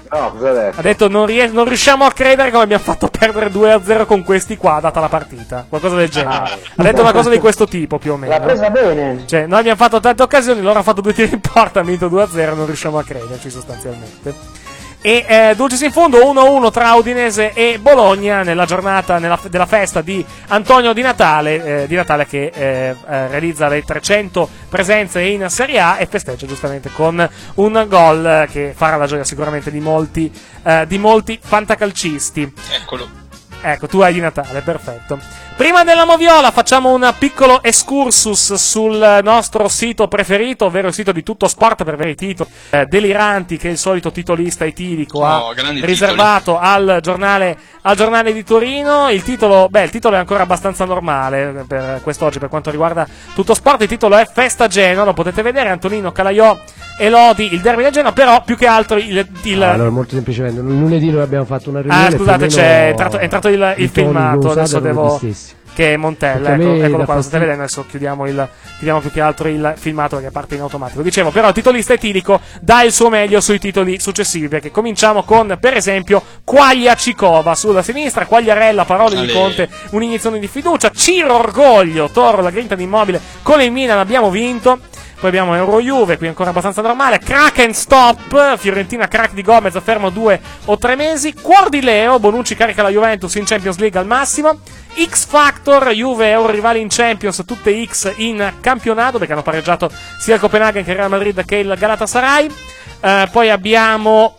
No, cosa ha detto? Ha detto non, ries- non riusciamo a credere come abbiamo fatto perdere due a zero con questi qua, data la partita. Qualcosa del genere. Ah. Ha detto una cosa di questo tipo, più o meno. L'ha presa bene. Cioè, noi abbiamo fatto tante occasioni, loro hanno fatto due tiri in porta, hanno vinto due a zero, non riusciamo a crederci sostanzialmente. E eh, Dulcis in fondo uno a uno tra Udinese e Bologna nella giornata nella, della festa di Antonio Di Natale, eh, Di Natale che eh, eh, realizza le trecento presenze in Serie A e festeggia giustamente con un gol eh, che farà la gioia sicuramente di molti, eh, di molti fantacalcisti. Eccolo. Ecco, tu hai Di Natale, perfetto. Prima della Moviola facciamo un piccolo excursus sul nostro sito preferito, ovvero il sito di Tutto Sport per avere i titoli eh, deliranti che il solito titolista etilico Oh, ha grandi riservato al giornale, al giornale di Torino. Il titolo, beh, il titolo è ancora abbastanza normale per quest'oggi per quanto riguarda Tutto Sport. Il titolo è Festa Genoa, lo potete vedere, Antonino Calaiò e Lodi, il derby del Genoa, però più che altro il... il no, allora, molto semplicemente, lunedì noi abbiamo fatto una riunione. Ah, scusate, c'è è entrato, è entrato il, il filmato, adesso devo... che è Montella, ecco, eccolo qua, lo state vedendo, adesso chiudiamo, il, chiudiamo più che altro il filmato perché parte in automatico. Dicevo, però il titolista etilico dà il suo meglio sui titoli successivi, perché cominciamo con, per esempio, Quaglia Cicova sulla sinistra, Quagliarella, parole di Conte, un'iniezione di fiducia, Ciro Orgoglio, Toro, la grinta di Immobile, con il Milan abbiamo vinto. Poi abbiamo Euro Juve, qui ancora abbastanza normale. Crack and stop, Fiorentina crack di Gomez, fermo due o tre mesi. Cuor di Leo, Bonucci carica la Juventus in Champions League al massimo. X Factor, Juve Euro rivali in Champions, tutte X in campionato, perché hanno pareggiato sia il Copenaghen che il Real Madrid che il Galatasaray. Uh, poi abbiamo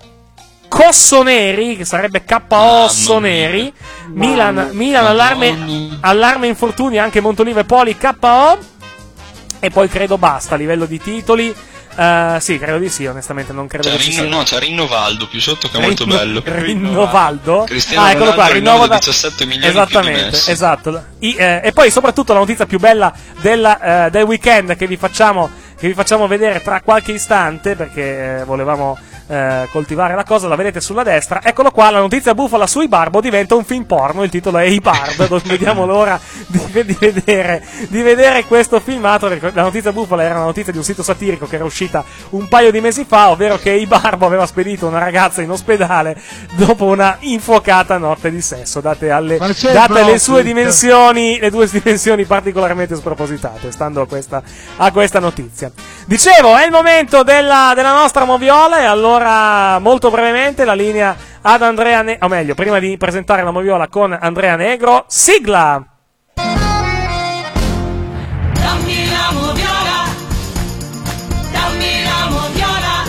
Cossoneri, che sarebbe K O Soneri. Milan, Milan allarme, allarme infortuni, anche Montolivo e Poli K O. E poi credo basta a livello di titoli. Uh, sì, credo di sì, onestamente non credo C'è che ci Rinno, sia. no, c'è Rinnovaldo più sotto che è molto bello. Rinnovaldo? Cristiano Ah, eccolo qua, Ronaldo rinnovo da diciassette milioni esattamente, più di Messi. esatto. I, eh, e poi soprattutto la notizia più bella della, eh, del weekend che vi facciamo che vi facciamo vedere tra qualche istante, perché eh, volevamo eh, coltivare la cosa, la vedete sulla destra. Eccolo qua, la notizia bufala su Ibarbo diventa un film porno, il titolo è Ibarbo, dove vediamo l'ora di, di, vedere, di vedere questo filmato. La notizia bufala era una notizia di un sito satirico che era uscita un paio di mesi fa, ovvero che Ibarbo aveva spedito una ragazza in ospedale dopo una infuocata notte di sesso, date, alle, date le sue dimensioni, le due dimensioni particolarmente spropositate, stando a questa, a questa notizia. Dicevo, è il momento della, della nostra moviola, e allora molto brevemente la linea ad Andrea Negro, o meglio, prima di presentare la moviola con Andrea Negro, sigla! Dammi la moviola, dammi la moviola.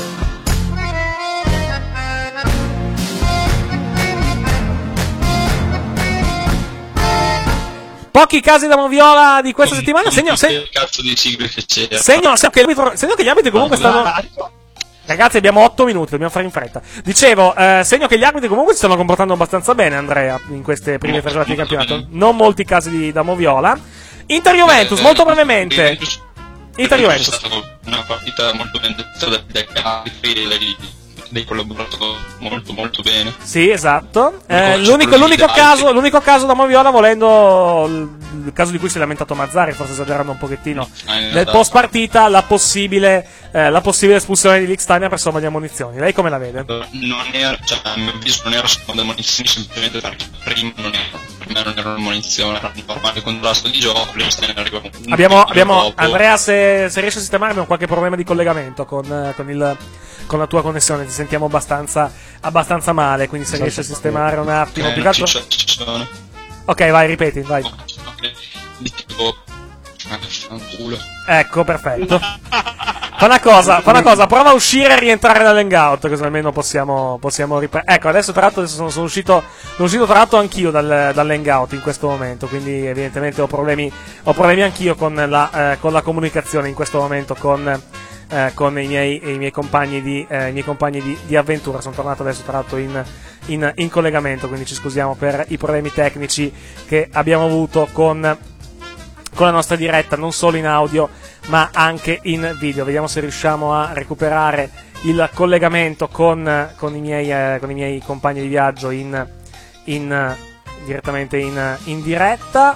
Pochi casi da moviola di questa settimana. Segno, segno, Che cazzo di sigle che c'era? segno, segno, che, l'arbitro- segno che gli arbitri comunque stanno. Ragazzi, abbiamo otto minuti, dobbiamo fare in fretta. Dicevo, eh, segno che gli arbitri comunque si stanno comportando abbastanza bene, Andrea, in queste prime tre giornate di campionato. Non molti casi di, da moviola. Inter Juventus, molto brevemente. Inter È Juventus. stata una partita molto ben detta dai arbitri e dai, dai collaboratori molto molto bene. Sì, esatto. Eh, Gol l'unico, sicuramente l'unico, alti. caso, l'unico caso da moviola, volendo il, il caso di cui si è lamentato Mazzari, forse esagerando un pochettino, Ah, in nel realtà- post partita, la possibile, eh, la possibile espulsione di Lichtsteiner per somma di ammonizioni. Lei come la vede? Non era, cioè, a mio avviso non era seconda munizioni, semplicemente perché prima non era, prima non era una munizione, era un normale contrasto di gioco, Lichtsteiner arriva un Abbiamo, minuto abbiamo dopo. Andrea, se, se riesci a sistemare, abbiamo qualche problema di collegamento con, eh, con, il, con la tua connessione. Ti sentiamo abbastanza, abbastanza male, quindi se riesci a sistemare un attimo. Eh, Più che altro... ci sono. Ok, vai, ripeti, vai. Ok, dicevo, ah, fanculo. Ecco, perfetto. Fa una cosa, fa una cosa, prova a uscire e rientrare dall'hangout, così almeno possiamo, possiamo riprendere. Ecco, adesso tra l'altro adesso sono, sono uscito, sono uscito tra l'altro anch'io dal, dall'hangout in questo momento, quindi evidentemente ho problemi, ho problemi anch'io con la, eh, con la comunicazione in questo momento con, eh, con i miei, i miei compagni, di, eh, i miei compagni di, di avventura. Sono tornato adesso tra l'altro in, in, in collegamento, quindi ci scusiamo per i problemi tecnici che abbiamo avuto con, con la nostra diretta, non solo in audio ma anche in video. Vediamo se riusciamo a recuperare il collegamento con, con, i, miei, eh, con i miei compagni di viaggio in, in, direttamente in, in diretta.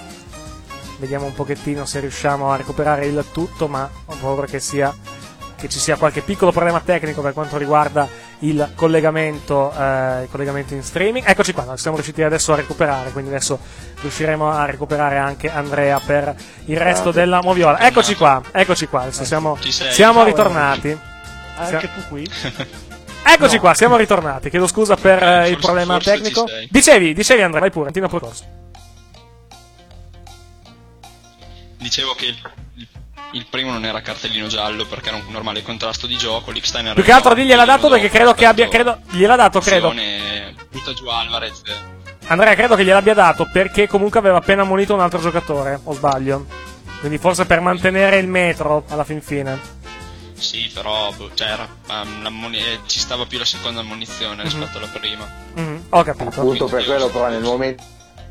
Vediamo un pochettino se riusciamo a recuperare il tutto, ma ho paura che sia che ci sia qualche piccolo problema tecnico per quanto riguarda il collegamento, eh, il collegamento in streaming. Eccoci qua, noi siamo riusciti adesso a recuperare, quindi adesso riusciremo a recuperare anche Andrea per il resto della moviola. Eccoci qua, eccoci qua, adesso siamo, siamo ritornati. Anche tu qui? Eccoci qua, siamo ritornati. Chiedo scusa per eh, il problema forse tecnico. ci sei. Dicevi, dicevi Andrea, vai pure, continua pure. Dicevo che il, il- il primo non era cartellino giallo perché era un normale contrasto di gioco. Liechtenstein era Più che altro digliel'ha dato perché credo che abbia, credo, gliel'ha dato, credo. azione, butta giù Alvarez. Andrea, credo che gliel'abbia dato perché comunque aveva appena ammonito un altro giocatore, o sbaglio? Quindi forse per mantenere il metro alla fin fine. Sì, però boh, cioè, era, um, l'ammoni- eh, ci stava più la seconda ammonizione rispetto alla prima. Mhm, ho capito. Appunto per quello, però nel momento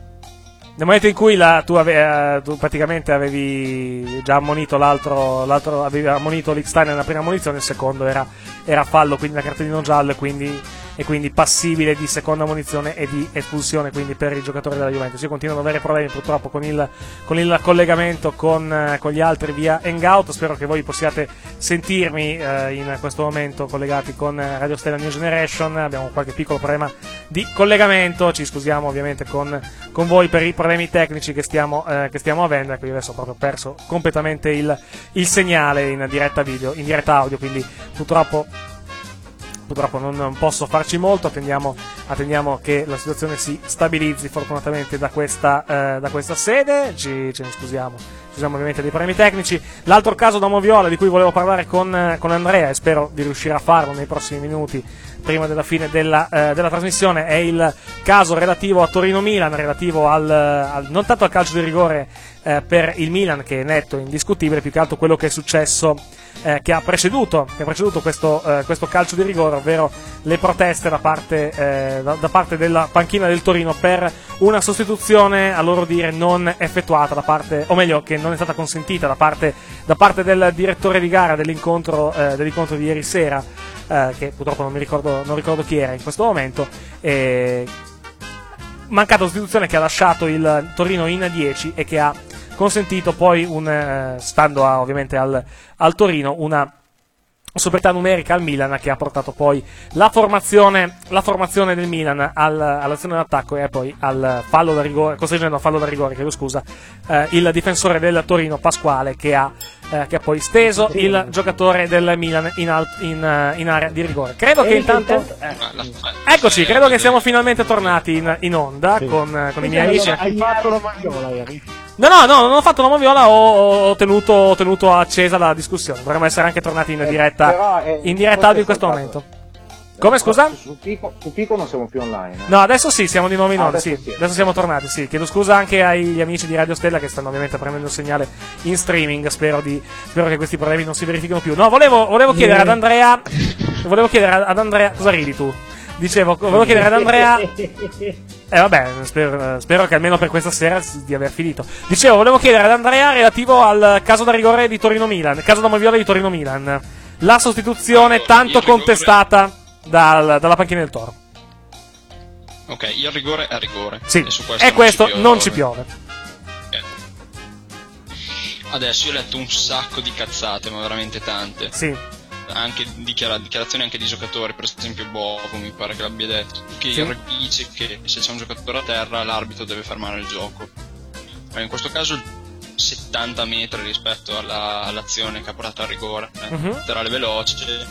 Nel momento in cui la, tu, ave, eh, tu praticamente avevi già ammonito l'altro, l'altro avevi ammonito Liechtenstein nella prima ammonizione, il secondo era, era fallo, quindi la cartellino giallo e quindi, e quindi passibile di seconda ammonizione e di espulsione quindi per i giocatori della Juventus. Io continuo ad avere problemi purtroppo con il, con il collegamento con, eh, con gli altri via Hangout, spero che voi possiate sentirmi eh, in questo momento collegati con Radio Stella New Generation. Abbiamo qualche piccolo problema di collegamento, ci scusiamo ovviamente con, con voi per i problemi tecnici che stiamo, eh, che stiamo avendo. Ecco, io adesso ho proprio perso completamente il, il segnale in diretta video, in diretta audio, quindi purtroppo purtroppo non, non posso farci molto. Attendiamo, attendiamo che la situazione si stabilizzi fortunatamente da questa, eh, da questa sede. Ci, ce ne scusiamo, scusiamo ovviamente dei problemi tecnici. L'altro caso da Moviola di cui volevo parlare con, con Andrea e spero di riuscire a farlo nei prossimi minuti prima della fine della, eh, della trasmissione è il caso relativo a Torino-Milan, relativo al, al non tanto al calcio di rigore eh, per il Milan, che è netto, indiscutibile, più che altro quello che è successo eh, che ha preceduto, che ha preceduto questo, eh, questo calcio di rigore, ovvero le proteste da parte, eh, da, da parte della panchina del Torino per una sostituzione, a loro dire, non effettuata da parte, o meglio, che non è stata consentita da parte, da parte del direttore di gara dell'incontro, eh, dell'incontro di ieri sera, eh, che purtroppo non mi ricordo, non ricordo chi era in questo momento. E mancata sostituzione che ha lasciato il Torino in dieci e che ha consentito poi, un, eh, stando a, ovviamente al, al Torino, una superiorità numerica al Milan, che ha portato poi la formazione, la formazione del Milan al, all'azione d'attacco e poi al fallo da rigore, costringendo a fallo da rigore, chiedo scusa, eh, il difensore del Torino Pasquale, che ha, eh, che ha poi steso il giocatore del Milan in, al, in, uh, in area di rigore. Credo che intanto eccoci, credo che siamo finalmente tornati in, in onda con, con i miei amici. Hai fatto la magnola ieri? No, no, no, non ho fatto la moviola, ho, ho, tenuto, ho tenuto accesa la discussione. Dovremmo essere anche tornati in diretta, eh, in diretta audio in questo momento. Come, scusa? Su Pico, su Pico non siamo più online. Eh? No, adesso sì, siamo di nuovo in Ah, onda, adesso sì. sì. Adesso siamo tornati, sì. Chiedo scusa anche agli amici di Radio Stella che stanno ovviamente prendendo il segnale in streaming. Spero, di, spero che questi problemi non si verifichino più. No, volevo, volevo chiedere ad Andrea. Volevo chiedere ad Andrea. Cosa ridi tu? Dicevo, volevo chiedere ad Andrea. Eh vabbè, spero, spero che almeno per questa sera di aver finito. Dicevo, volevo chiedere ad Andrea relativo al caso da rigore di Torino-Milan, caso da moviola di Torino-Milan. La sostituzione Allora, tanto il rigore- contestata dal- dalla panchina del Toro. Ok, il rigore è rigore. Sì, e, su questo e non questo ci non ci piove. Adesso io ho letto un sacco di cazzate, ma veramente tante. Sì. Anche dichiara- dichiarazioni anche di giocatori, per esempio Bovo mi pare che l'abbia detto, che Sì. dice che se c'è un giocatore a terra l'arbitro deve fermare il gioco. Eh, in questo caso settanta metri rispetto alla- all'azione che ha portato al rigore, eh. Mhm. laterale veloce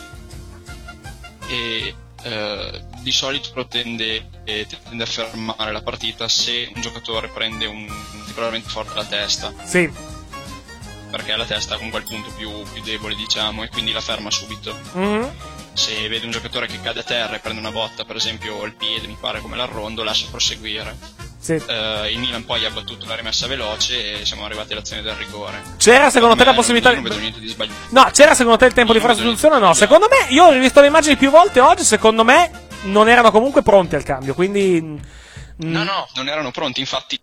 e eh, di solito tende, eh, tende a fermare la partita se un giocatore prende un particolarmente forte la testa. Sì. Perché la testa è comunque il punto più, più debole, diciamo, e quindi la ferma subito. Mhm. Se vede un giocatore che cade a terra e prende una botta, per esempio al piede, mi pare come l'Arrondo, lascia proseguire. Sì. Eh, il Milan poi ha battuto la rimessa veloce e siamo arrivati all'azione del rigore. C'era secondo te Per la me possibilità Non vedo niente di sbagliato. No, c'era secondo te il tempo di fare la sostituzione o no? Secondo me, io ho rivisto le immagini più volte oggi, secondo me non erano comunque pronti al cambio, quindi... mm, No, no, non erano pronti, infatti.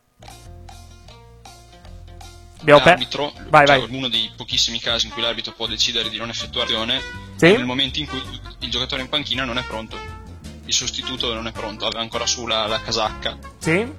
Abbiamo per- L'arbitro, Vai, cioè vai. uno dei pochissimi casi in cui l'arbitro può decidere di non effettuare azione, Sì. nel momento in cui il giocatore in panchina non è pronto. Il sostituto non è pronto, aveva ancora su la, la casacca. Sì?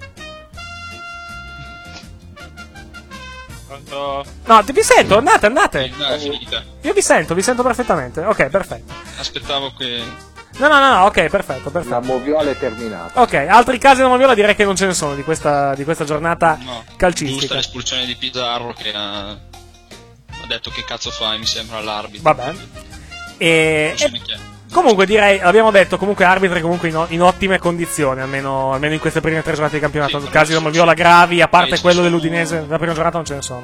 Pronto? No, ti vi sento, andate, andate. No, è finita. Io vi sento, vi sento perfettamente. Ok, perfetto. Aspettavo che... No, no, no, no, ok, perfetto, perfetto. La moviola è terminata. Ok, altri casi della moviola direi che non ce ne sono di questa, di questa giornata No, calcistica. giusta l'espulsione di Pizarro che ha, ha detto che cazzo fai, mi sembra, all'arbitro. Vabbè. E, Non e so chi è. comunque direi, abbiamo detto, comunque arbitri comunque in, in ottime condizioni, almeno, almeno in queste prime tre giornate di campionato. Sì, Casi della moviola gravi, a parte sì, quello sì, dell'Udinese della prima giornata non ce ne sono.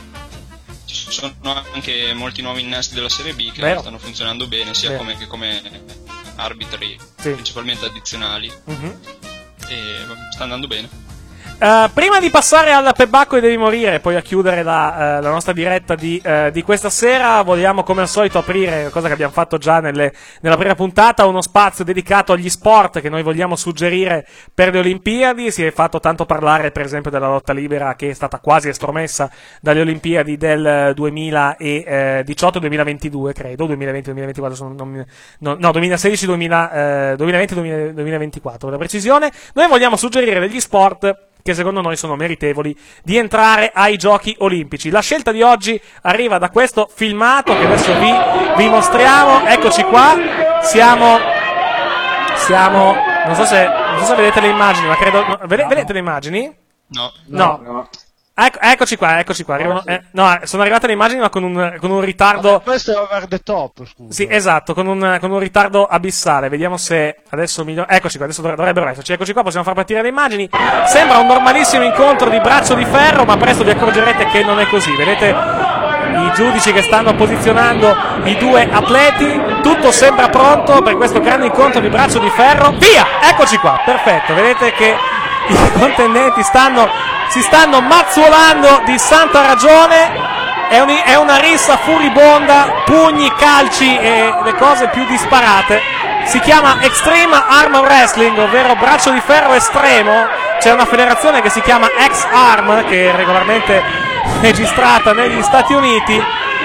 Ci sono anche molti nuovi innesti della Serie B che Vero. stanno funzionando bene, sia Vero. come che come arbitri, Sì. principalmente addizionali. Mhm. E sta andando bene. Uh, prima di passare al Pebacco e devi morire, poi a chiudere la, uh, la nostra diretta di, uh, di questa sera, vogliamo come al solito aprire, cosa che abbiamo fatto già nelle, nella prima puntata, uno spazio dedicato agli sport che noi vogliamo suggerire per le Olimpiadi. Si è fatto tanto parlare per esempio della lotta libera, che è stata quasi estromessa dalle Olimpiadi del duemiladiciotto duemilaventidue, credo, duemilaventi duemilaventiquattro, sono, non, mi- no, no, duemilasedici duemila, eh, duemilaventi duemilaventiquattro, per la precisione. Noi vogliamo suggerire degli sport che secondo noi sono meritevoli di entrare ai Giochi Olimpici. La scelta di oggi arriva da questo filmato che adesso vi, vi mostriamo. Eccoci qua, siamo, siamo, non so se, non so se vedete le immagini, ma credo, no, vede- vedete le immagini? No. No. no. Ecco, eccoci qua, eccoci qua. Arrivano, eh, no, sono arrivate le immagini ma con un, con un ritardo. Vabbè, questo è over the top, scusa. Sì, esatto, con un, con un ritardo abissale. Vediamo se adesso miglior... Eccoci qua, adesso dovre- dovrebbero esserci. Eccoci qua, possiamo far partire le immagini. Sembra un normalissimo incontro di braccio di ferro, ma presto vi accorgerete che non è così. Vedete i giudici che stanno posizionando i due atleti. Tutto sembra pronto per questo grande incontro di braccio di ferro. Via! Eccoci qua, perfetto. Vedete che i contendenti stanno, si stanno mazzuolando di santa ragione. È, un, è una rissa furibonda, pugni, calci e le cose più disparate. Si chiama Extreme Arm Wrestling, ovvero braccio di ferro estremo. C'è una federazione che si chiama X-Arm, che è regolarmente registrata negli Stati Uniti.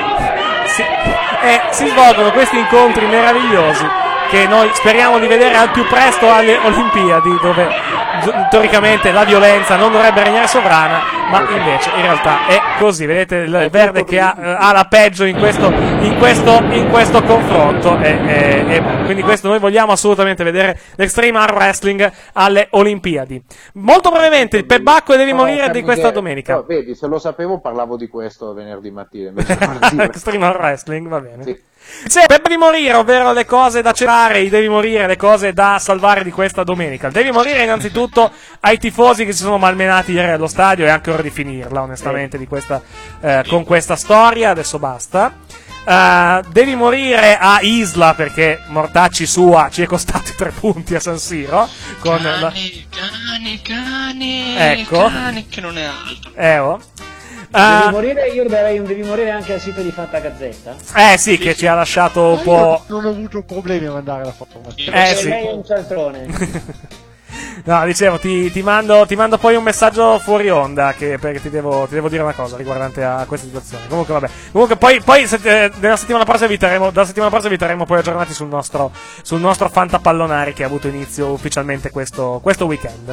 Si, e si svolgono questi incontri meravigliosi che noi speriamo di vedere al più presto alle Olimpiadi, dove teoricamente la violenza non dovrebbe regnare sovrana, ma invece in realtà è così. Vedete il verde che ha, ha la peggio in questo, in questo, in questo confronto, e, e, e quindi questo noi vogliamo assolutamente vedere l'Extreme Arm Wrestling alle Olimpiadi. Molto brevemente il Pebacco e devi morire di questa domenica. No, vedi, se lo sapevo parlavo di questo venerdì mattina. Extreme Arm Wrestling, va bene. Sì. C'è per devi morire, ovvero le cose da celare, i devi morire, le cose da salvare di questa domenica. Devi morire innanzitutto ai tifosi che si sono malmenati ieri allo stadio, è anche ora di finirla, onestamente, di questa, eh, con questa storia. Adesso basta. Uh, devi morire a Isla, perché mortacci sua ci è costato tre punti a San Siro. Con Cane, la... cane, cane, Ecco. cane, che non è altro. Eh, oh. Devi Uh, morire, io darei un devi morire anche al sito di Fatta Gazzetta. eh sì, che ci ha lasciato un po'. Non ho avuto problemi a mandare la foto. Eh sì. Lei è un cialtrone. No, dicevo, ti, ti, mando, ti mando poi un messaggio fuori onda, che, perché ti devo, ti devo dire una cosa riguardante a questa situazione. Comunque, vabbè. Comunque, poi, poi se, eh, nella settimana prossima vi terremo, dalla settimana prossima vi terremo poi aggiornati sul nostro, sul nostro Fantapallonari che ha avuto inizio ufficialmente questo, questo weekend.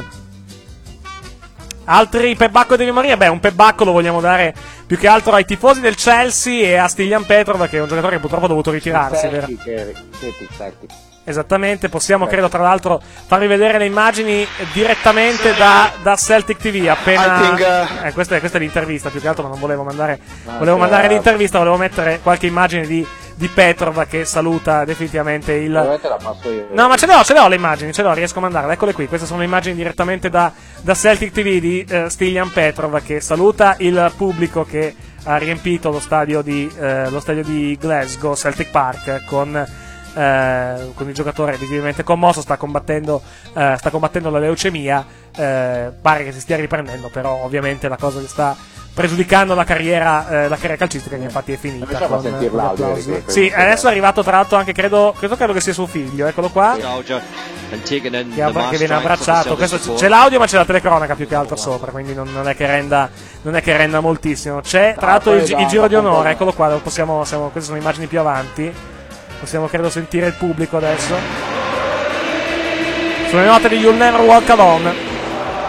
Altri Pebacco devi morire? Beh, un Pebacco lo vogliamo dare più che altro ai tifosi del Chelsea e a Stilian Petrov, che è un giocatore che purtroppo ha dovuto ritirarsi, vero? Esattamente, possiamo credo tra l'altro farvi vedere le immagini direttamente da, da Celtic T V appena... I think, uh, eh, questa, è, questa è l'intervista, più che altro ma non volevo mandare, No, volevo cioè, mandare l'intervista, volevo mettere qualche immagine di, di Petrov che saluta definitivamente il... Ovviamente la passo io. No, ma ce le ho, ce le ho le immagini, ce le ho, riesco a mandarle, eccole qui. Queste sono le immagini direttamente da, da Celtic T V di eh, Stilian Petrov che saluta il pubblico che ha riempito lo stadio di, eh, lo stadio di Glasgow, Celtic Park, con, eh, con il giocatore visibilmente commosso, sta combattendo, eh, sta combattendo la leucemia, eh, pare che si stia riprendendo, però ovviamente la cosa che sta pregiudicando la carriera, eh, la carriera calcistica, che infatti è finita. Riusciamo a con, sentir con l'audio, applausi. Enrico, Sì, credo. adesso è arrivato tra l'altro anche, credo, credo, credo che sia suo figlio, eccolo qua. Che, abba- che viene abbracciato. Questo c- c'è l'audio, ma c'è la telecronaca più che altro sopra, quindi non, non è che renda non è che renda moltissimo. C'è tra l'altro il, gi- il giro di onore, eccolo qua. Possiamo, siamo, queste sono immagini più avanti. Possiamo credo sentire il pubblico adesso. Sono le note di You'll Never Walk Alone.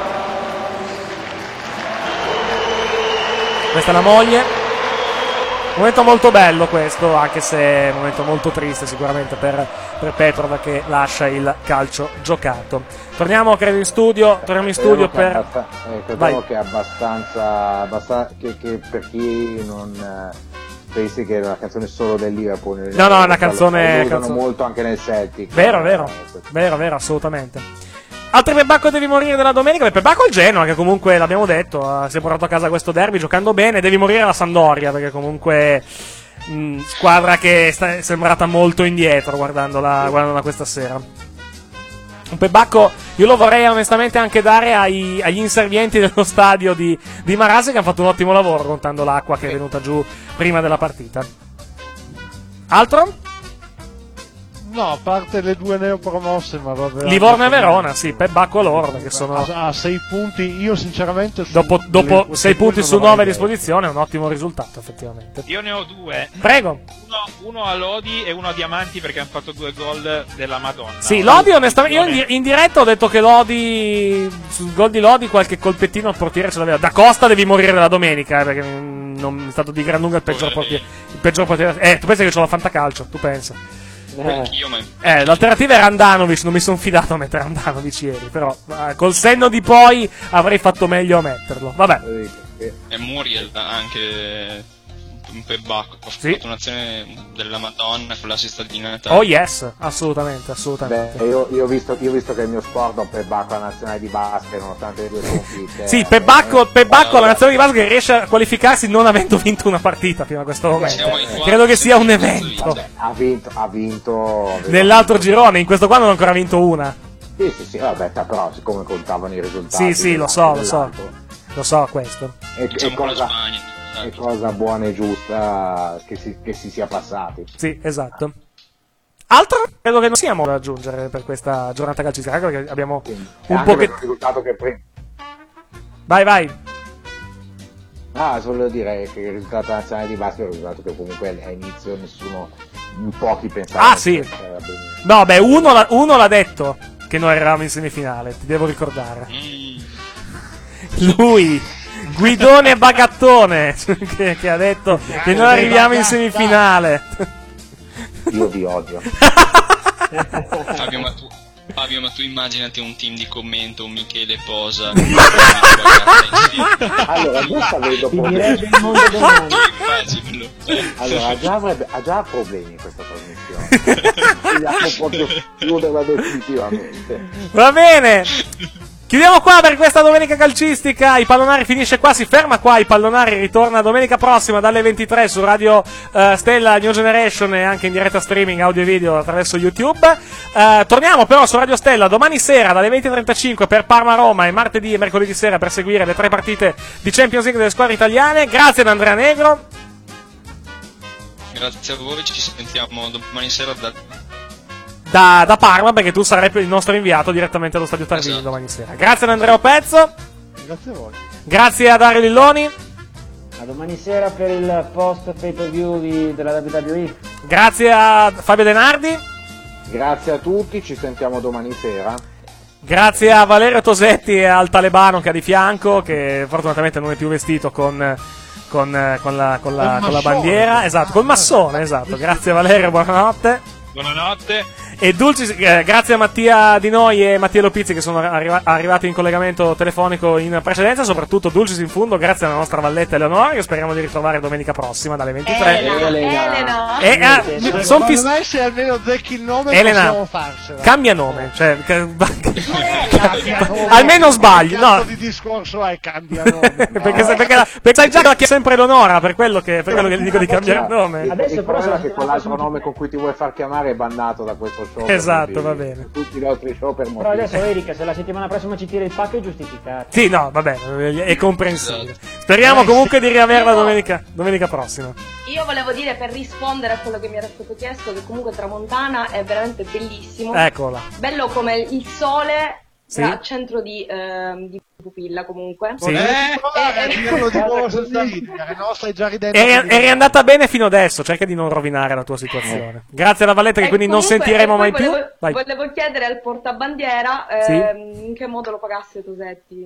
Questa è la moglie. momento molto bello questo, anche se è un momento molto triste sicuramente per, per Petrov che lascia il calcio giocato. Torniamo credo in studio, torniamo in studio Credo che per... abbast- eh, credo che è abbastanza, abbastanza che, che per chi non eh, pensi che è una canzone solo del Liverpool, No, no, è una canzone- lo usano canzone- molto anche nel Celtic. Vero, vero, vero, vero, assolutamente. Altri Pebacco devi morire della domenica? Beh, Pebacco il Genoa, che comunque l'abbiamo detto, uh, si è portato a casa questo derby giocando bene. Devi morire la Sampdoria, perché comunque mh, squadra che sta- è sembrata molto indietro guardandola, guardandola questa sera. Un Pebacco io lo vorrei onestamente anche dare ai, agli inservienti dello stadio di, di Marassi, che hanno fatto un ottimo lavoro contando l'acqua che è venuta giù prima della partita. Altro? No, a parte le due neopromosse, ma vabbè. Livorno e Verona, sì, Pebacco loro, perché sono... A, a sei punti, io sinceramente... su- Dopo, dopo le- sei le due punti non su avrei nove a detto. disposizione è un ottimo risultato, effettivamente. Io ne ho due. Prego. Uno, uno a Lodi e uno a Diamanti perché hanno fatto due gol della Madonna. Sì, Lodi onestamente, io in, di- in diretta ho detto che Lodi, sul gol di Lodi qualche colpettino al portiere ce l'aveva. Da Costa devi morire la domenica, eh, perché mm, non è stato di gran lunga il peggior portiere. Il peggior portiere. Eh, tu pensi che c'ho la fantacalcio, tu pensa. Anch'io, ma Eh, l'alternativa era Andanovic, non mi sono fidato a mettere Andanovic ieri, però eh, col senno di poi avrei fatto meglio a metterlo. Vabbè. e Muriel anche un Pebacco. Ha Sì. fatto un'azione della Madonna con l'assist di Natale. Oh yes, assolutamente, assolutamente. Beh, io, io, ho visto, io ho visto che il mio sport è un Pebacco alla nazionale di basket, nonostante le due sconfitte. Sì, Pebacco, Pebacco la nazione di basket riesce a qualificarsi non avendo vinto una partita fino a questo momento. Credo che sia un evento. Vabbè, ha vinto, ha vinto, ha vinto. Nell'altro girone, in questo qua non ha ancora vinto una. Sì, sì, sì, vabbè, però siccome contavano i risultati. Sì, sì, lo so, lo so. Lo so questo. E, e cosa, e cosa buona e giusta che si, che si sia passati. Sì, esatto. Altro? Credo che non siamo da aggiungere per questa giornata calcistica, perché abbiamo E un anche po' per che... il risultato che prima. Vai, vai. Ah, solo dire che il risultato nazionale di basket è un risultato che comunque a inizio nessuno, in pochi pensavano. Ah, sì. che era benissimo. No, beh, uno, l'ha- uno l'ha detto che noi eravamo in semifinale, ti devo ricordare. Lui, Guidone Bagattone, che, che ha detto che noi arriviamo in semifinale. Io vi odio. Fabio, ma tu, Fabio, ma tu immaginati un team di commento, un Michele Posa. Allora, già vedo Finirebbe problemi. il mondo domani. Immaginalo. Allora, già avrebbe, ha già problemi questa trasmissione. Vogliamo proprio chiuderla definitivamente. Va bene. Chiudiamo qua per questa domenica calcistica. I Pallonari finisce qua, si ferma qua. I Pallonari ritorna domenica prossima dalle ventitré su Radio eh, Stella New Generation e anche in diretta streaming audio e video attraverso YouTube. Eh, torniamo però su Radio Stella domani sera dalle venti e trentacinque per Parma-Roma e martedì e mercoledì sera per seguire le tre partite di Champions League delle squadre italiane. Grazie ad Andrea Negro. Grazie a voi, ci sentiamo domani sera da... Da, da Parma, perché tu sarai il nostro inviato direttamente allo Stadio Tarvini Esatto. domani sera. Grazie ad Andrea Pezzo. Grazie a voi. Grazie a Dario Lilloni. A domani sera per il post pay per view di, della W W E. Grazie a Fabio Denardi. Grazie a tutti, ci sentiamo domani sera. Grazie a Valerio Tosetti e al Talebano che ha di fianco, che fortunatamente non è più vestito con, con, con, la, con, la, con la bandiera. Esatto, col massone, esatto. Grazie Valerio, buonanotte. Buonanotte. E Dulcis, eh, grazie a Mattia Di Noi e Mattia Lopizzi che sono arriva- arrivati in collegamento telefonico in precedenza, soprattutto Dulcis in fondo, grazie alla nostra valletta Eleonora che speriamo di ritrovare domenica prossima dalle ventitré. Elena. E, ah, Secondo son fis- me se almeno zecchi il nome Elena, possiamo farcela. cambia nome, cioè, ca- Cambia nome. almeno sbagli, Che no. cazzo di discorso è cambia nome? perché, se- perché, la- perché sai già che è sempre Eleonora, per quello che, per quello che gli dico di cambiare nome. Il, Adesso il però problema se- è che quell'altro nome con cui ti vuoi far chiamare è bannato da questo show. Esatto, per va tutti- bene. Tutti gli altri show per Però motivi. adesso Erika, se la settimana prossima ci tira il pacco è giustificato. Sì, no, va bene, è comprensibile. Speriamo comunque di riaverla domenica, domenica prossima. Io volevo dire, per rispondere a quello che mi era stato chiesto, che comunque Tramontana è veramente bellissimo. Eccola. Bello come il sole Sì. al centro di, ehm, di pupilla comunque. Sì. Eh, eh, Dirlo di nuovo senza ridere, no? Stai già ridendo. Eri, eri andata bene fino adesso, cerca di non rovinare la tua situazione. Grazie alla Valletta che e quindi non comunque- sentiremo e poi mai più. volevo, Vai. volevo chiedere al portabandiera Sì. ehm, in che modo lo pagasse Tosetti.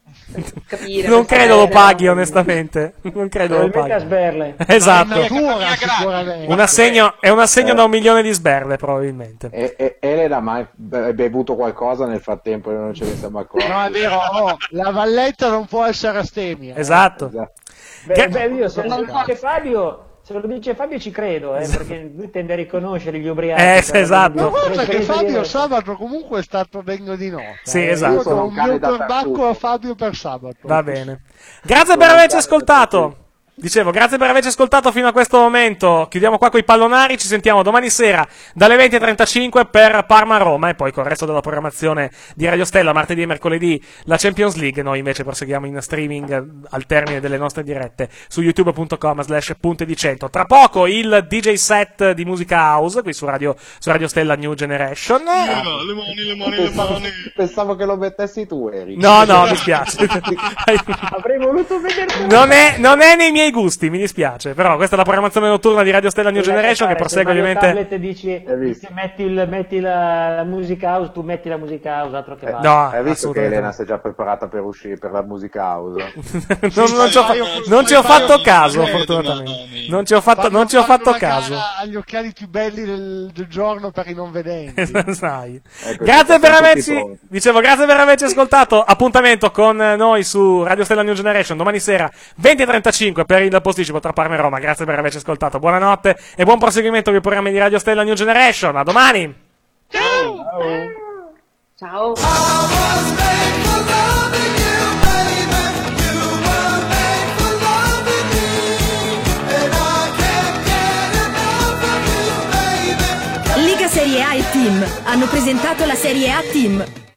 capire. Non per credo lo sapere. paghi, onestamente. Non credo lo Probabilmente a paghi. sberle. Esatto. Natura, sicuramente. Un assegno, è un assegno da un milione di sberle, probabilmente. E, e, Elena ha mai be- bevuto qualcosa nel frattempo e non ce ne siamo accorti? No, è vero, oh, la valletta non può essere astemia. eh. Esatto. Beh, beh, io se lo dice Fabio, se lo dice Fabio ci credo, eh, perché lui tende a riconoscere gli ubriachi. Eh, però esatto. Ma guarda che preferenza Fabio diversa. sabato comunque è stato degno di nota. Sì, eh. esatto. Io do Sono un un cane mio dappertutto. perbacco a Fabio per sabato. Va bene. Grazie per averci ascoltato. Dicevo, grazie per averci ascoltato fino a questo momento. Chiudiamo qua con i pallonari. Ci sentiamo domani sera dalle venti e trentacinque per Parma-Roma e poi con il resto della programmazione di Radio Stella, martedì e mercoledì la Champions League. Noi invece proseguiamo in streaming al termine delle nostre dirette su youtube punto com slash punte di cento. Tra poco il D J set di musica house qui su Radio, su Radio Stella New Generation. Le mani, le mani, le Pensavo, mani. pensavo che lo mettessi tu, Eric. No, no, mi spiace. Avrei voluto vederti. Non è, non è nei miei gusti, mi dispiace. Però questa è la programmazione notturna di Radio Stella New Generation che prosegue ovviamente. Tablet dici, dici metti, il, metti la, la musica house, tu metti la musica house, altro che Eh, va. No, Hai visto che assolutamente Elena si è già preparata per uscire per la musica house? non, non ci ho, fa- non ci ho fatto caso, fortunatamente. Non ci ho fatto, non ci ho fatto caso. Agli occhiali più belli del, del giorno per i non vedenti. Sai. Ecco, Grazie siamo per tutti averci, pronti. dicevo, grazie per averci ascoltato. Appuntamento con noi su Radio Stella New Generation domani sera venti e trentacinque per il posticipo tra Parma e Roma. Grazie per averci ascoltato. Buonanotte e buon proseguimento con i programmi di Radio Stella New Generation. A domani. Ciao. Lega Serie A e Team hanno presentato la Serie A Team.